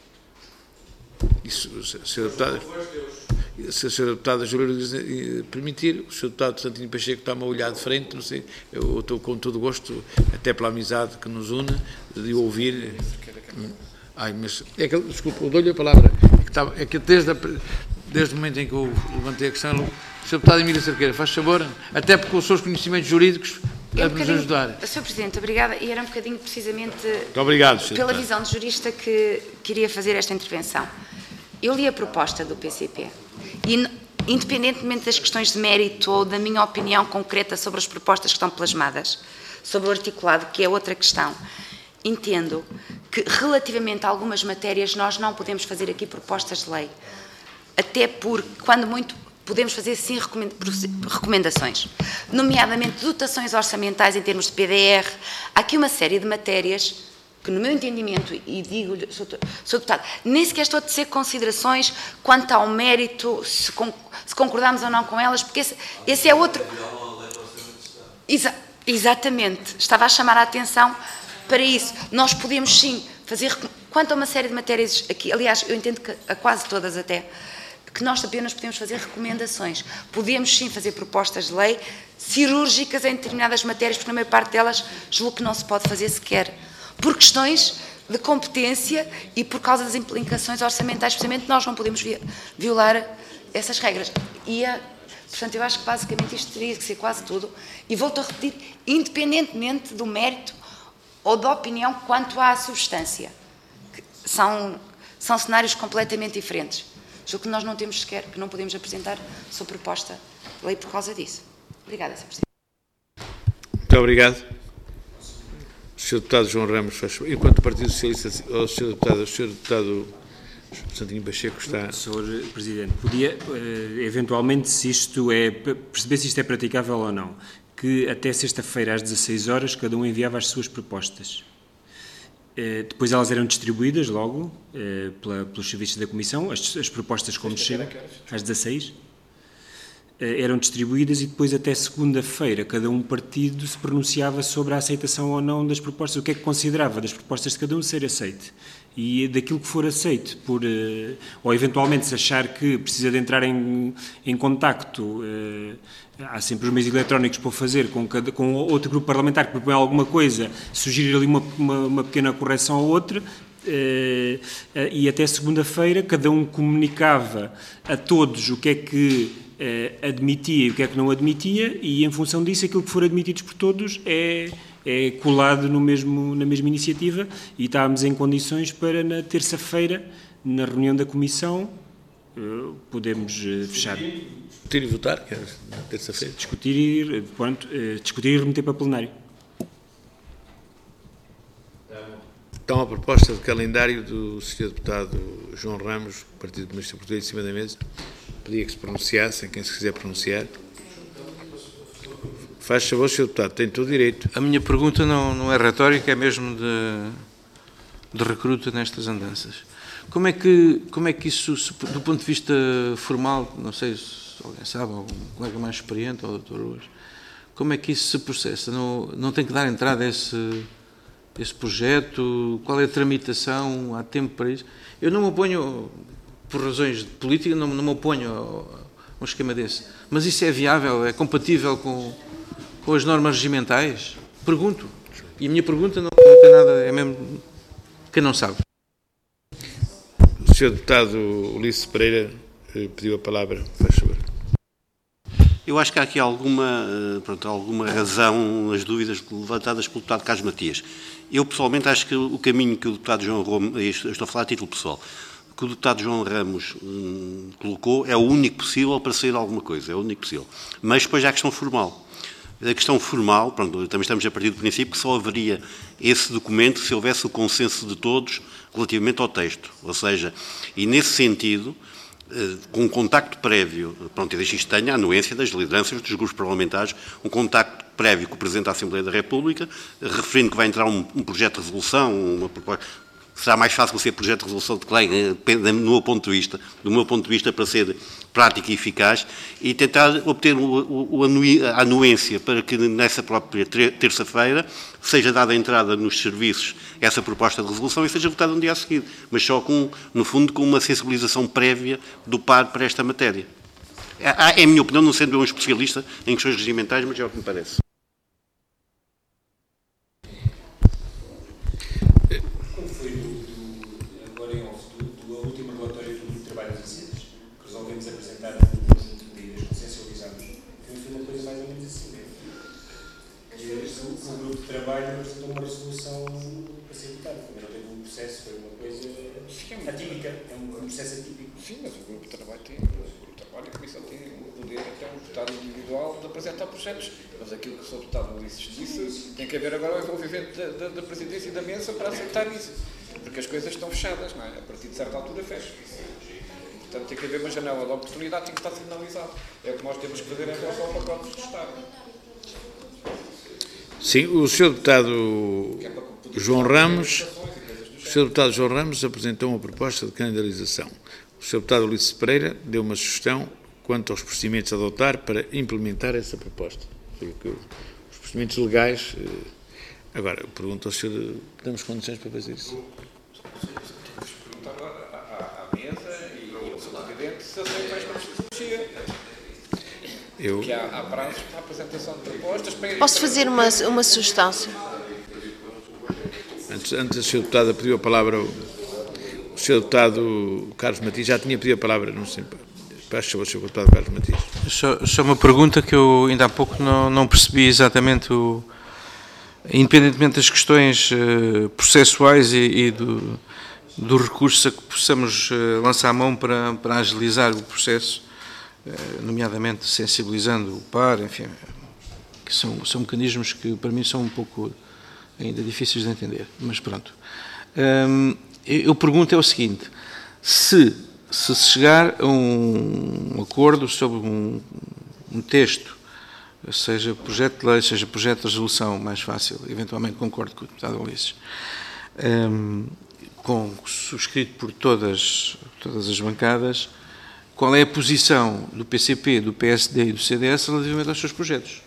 Isso, senhor deputado... Se a senhora deputada Júlia permitir, o senhor deputado Santinho Pacheco está-me a olhar de frente, não sei, eu estou com todo o gosto, até pela amizade que nos une, de ouvir. Ai, mas, é que, desculpa, eu dou-lhe a palavra, é que, estava, é que desde, a, desde o momento em que eu levantei a questão, o senhor deputado Emília Cerqueira, faz favor, até porque os seus conhecimentos jurídicos devem nos ajudar. senhor Presidente, obrigada, e era um bocadinho precisamente Muito obrigado, senhor pela deputado. visão de jurista que queria fazer esta intervenção. Eu li a proposta do P C P e, independentemente das questões de mérito ou da minha opinião concreta sobre as propostas que estão plasmadas, sobre o articulado, que é outra questão, entendo que, relativamente a algumas matérias, nós não podemos fazer aqui propostas de lei. Até porque, quando muito, podemos fazer, sim, recomendações. Nomeadamente, dotações orçamentais em termos de P D R. Há aqui uma série de matérias que no meu entendimento, e digo-lhe, Senhor Deputado, nem sequer estou a tecer considerações quanto ao mérito, se, con se concordamos ou não com elas, porque esse, esse é outro... Exa exatamente, estava a chamar a atenção para isso. Nós podemos sim fazer, quanto a uma série de matérias aqui, aliás, eu entendo que a quase todas até, que nós apenas podemos fazer recomendações. Podemos sim fazer propostas de lei cirúrgicas em determinadas matérias, porque na maior parte delas julgo que não se pode fazer sequer. Por questões de competência e por causa das implicações orçamentais, precisamente, nós não podemos violar essas regras. E, a, portanto, eu acho que basicamente isto teria que ser quase tudo. E volto a repetir, independentemente do mérito ou da opinião quanto à substância. São, são cenários completamente diferentes. Julgo que nós não temos sequer, que não podemos apresentar sua proposta de lei por causa disso. Obrigada, senhor Presidente. Muito obrigado. O senhor Deputado João Ramos, faz, enquanto Partido Socialista, o senhor Deputado, o senhor Deputado Santinho Pacheco está... senhor Presidente, podia, eventualmente, se isto é, perceber se isto é praticável ou não, que até sexta-feira às dezasseis horas cada um enviava as suas propostas. Depois elas eram distribuídas logo pela, pelos serviços da Comissão, as, as propostas como chegam, às dezasseis. Eram distribuídas e depois até segunda-feira cada um partido se pronunciava sobre a aceitação ou não das propostas, o que é que considerava das propostas de cada um ser aceite. E daquilo que for aceito, por, ou eventualmente se achar que precisa de entrar em, em contacto, há sempre os meios eletrónicos para o fazer, com, cada, com outro grupo parlamentar que propõe alguma coisa, sugerir ali uma, uma, uma pequena correção ou outra, e até segunda-feira cada um comunicava a todos o que é que admitia e o que é que não admitia, e em função disso aquilo que for admitido por todos é, é colado no mesmo, na mesma iniciativa, e estávamos em condições para na terça-feira, na reunião da Comissão, podemos fechar. Discutir e votar, que é na terça-feira. Discutir, pronto, discutir e remeter para plenário. Então, a proposta de calendário do senhor Deputado João Ramos, Partido Comunista Português, em cima da mesa. Pedia que se pronunciassem, quem se quiser pronunciar. Faz favor, senhor Deputado, tem todo o direito. A minha pergunta não, não é retórica, é mesmo de, de recruta nestas andanças. Como é que, como é que isso, do ponto de vista formal, não sei se alguém sabe, algum colega mais experiente, ou o doutor Ruas, como é que isso se processa? Não, não tem que dar entrada a esse, esse projeto? Qual é a tramitação? Há tempo para isso? Eu não me oponho... por razões de política, não, não me oponho a um esquema desse. Mas isso é viável? É compatível com, com as normas regimentais? Pergunto. E a minha pergunta não, não tem nada, é mesmo quem não sabe. O senhor Deputado Ulisses Pereira pediu a palavra. Faz favor. Eu acho que há aqui alguma, pronto, alguma razão nas dúvidas levantadas pelo deputado Carlos Matias. Eu, pessoalmente, acho que o caminho que o deputado João Ramos, eu estou a falar a título pessoal, que o deputado João Ramos hum, colocou é o único possível para sair alguma coisa, é o único possível. Mas depois há a questão formal. A questão formal, pronto, também estamos a partir do princípio que só haveria esse documento se houvesse o consenso de todos relativamente ao texto. Ou seja, e nesse sentido, com um contacto prévio, pronto, e deixo isto tenha a anuência das lideranças dos grupos parlamentares, um contacto prévio com o Presidente da Assembleia da República, referindo que vai entrar um, um projeto de resolução, uma proposta... Será mais fácil ser projeto de resolução de colega, do meu ponto de vista, do meu ponto de vista para ser prático e eficaz, e tentar obter o, o, a anuência para que nessa própria terça-feira seja dada a entrada nos serviços essa proposta de resolução e seja votada no dia a seguir, mas só com, no fundo, com uma sensibilização prévia do P A R para esta matéria. É, é a minha opinião, não sendo eu um especialista em questões regimentais, mas é o que me parece. Trabalho apresentou uma resolução para ser votada. Também não teve um processo, foi uma coisa atípica, é um processo atípico. Sim, mas o grupo de trabalho tem, o grupo de trabalho, a Comissão tem o poder, até um deputado individual, de apresentar projetos. Mas aquilo que o senhor deputado Ulisses disse, tem que haver agora o envolvimento da, da, da Presidência e da Mesa para aceitar isso. Porque as coisas estão fechadas, não é? A partir de certa altura fecha. Portanto, tem que haver uma janela de oportunidade, tem que estar sinalizado. É o que nós temos que fazer em relação ao pacote de Estado. Sim, o senhor Deputado João Ramos senhor Deputado João Ramos apresentou uma proposta de calendarização. O senhor Deputado Ulisses Pereira deu uma sugestão quanto aos procedimentos a adotar para implementar essa proposta. Os procedimentos legais... Agora, eu pergunto ao senhor, temos condições para fazer isso? Perguntar à mesa e ao senhor Presidente se aceitam esta metodologia. Eu... Que há, há prazos para a apresentação de propostas... Para... Posso fazer uma, uma sugestão? Antes, antes o senhor Deputado pediu a palavra, o, o senhor Deputado Carlos Matias já tinha pedido a palavra, não sei, peço ao senhor Deputado Carlos Matias. Só, só uma pergunta que eu ainda há pouco não, não percebi exatamente, o, independentemente das questões uh, processuais e, e do, do recurso a que possamos uh, lançar a mão para, para agilizar o processo, uh, nomeadamente sensibilizando o par, enfim, que são, são mecanismos que para mim são um pouco ainda difíceis de entender, mas pronto. Um, eu pergunto é o seguinte, se, se chegar a um acordo sobre um, um texto, seja projeto de lei, seja projeto de resolução, mais fácil, eventualmente concordo com o deputado Ulisses, um, com, subscrito por todas, todas as bancadas, qual é a posição do P C P, do P S D e do C D S relativamente aos seus projetos?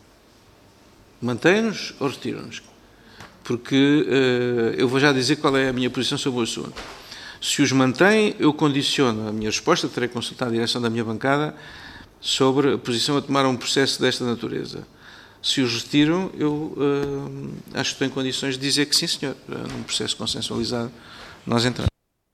Mantém-nos ou retiram-nos? Porque uh, eu vou já dizer qual é a minha posição sobre o assunto. Se os mantém, eu condiciono a minha resposta, terei consultado a direção da minha bancada sobre a posição a tomar um processo desta natureza. Se os retiram, eu uh, acho que estou em condições de dizer que sim, senhor, num processo consensualizado, nós entramos.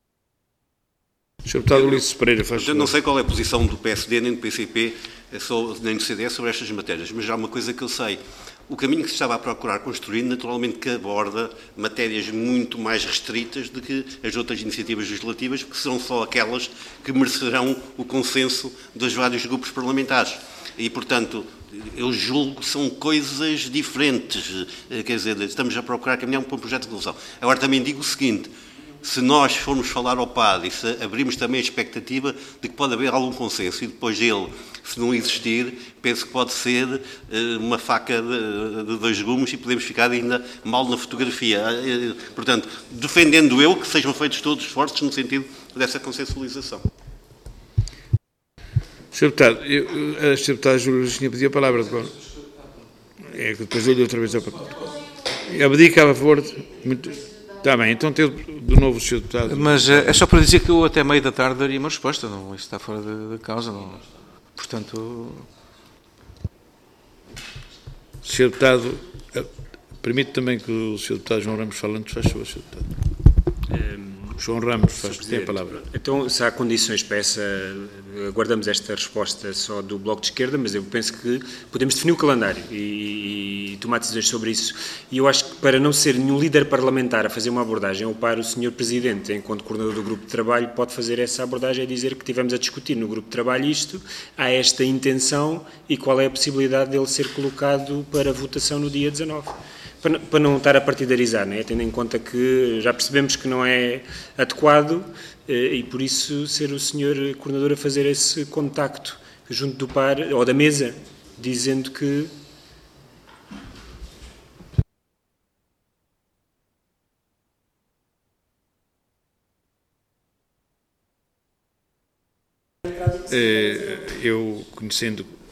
senhor Deputado Ulisses Pereira, faz Eu não sei qual é a posição do P S D, nem do P C P, nem do C D S sobre estas matérias, mas há uma coisa que eu sei. O caminho que se estava a procurar construir, naturalmente, que aborda matérias muito mais restritas do que as outras iniciativas legislativas, porque serão só aquelas que merecerão o consenso dos vários grupos parlamentares. E, portanto, eu julgo que são coisas diferentes. Quer dizer, estamos a procurar caminhar para um projeto de resolução. Agora, também digo o seguinte, se nós formos falar ao P A D e se abrirmos também a expectativa de que pode haver algum consenso e depois ele, se não existir, penso que pode ser uh, uma faca de, de dois gumes e podemos ficar ainda mal na fotografia. Uh, portanto, defendendo eu que sejam feitos todos os esforços no sentido dessa consensualização. senhor Deputado, eu, a senhora Deputada Júlia tinha pedido a palavra agora. É que depois dou-lhe outra vez a palavra. Abdica a favor de... Muito... Está bem, então tem de novo o senhor Deputado. Mas é só para dizer que eu até meio da tarde daria uma resposta, não, isso está fora da causa, não. Portanto... senhor Deputado, permite também que o senhor Deputado João Ramos fale antes, faz favor, senhor Deputado. Um, João Ramos, faz, tem a palavra. Então, se há condições para essa, aguardamos esta resposta só do Bloco de Esquerda, mas eu penso que podemos definir o calendário e, e tomar decisões sobre isso. E eu acho que para não ser nenhum líder parlamentar a fazer uma abordagem ao par, o senhor Presidente, enquanto coordenador do Grupo de Trabalho, pode fazer essa abordagem e dizer que tivemos a discutir no Grupo de Trabalho isto, há esta intenção e qual é a possibilidade dele ser colocado para votação no dia dezanove. Para não estar a partidarizar, né? Tendo em conta que já percebemos que não é adequado e por isso ser o senhor coordenador a fazer esse contacto junto do par, ou da mesa, dizendo que... Eu, conhecendo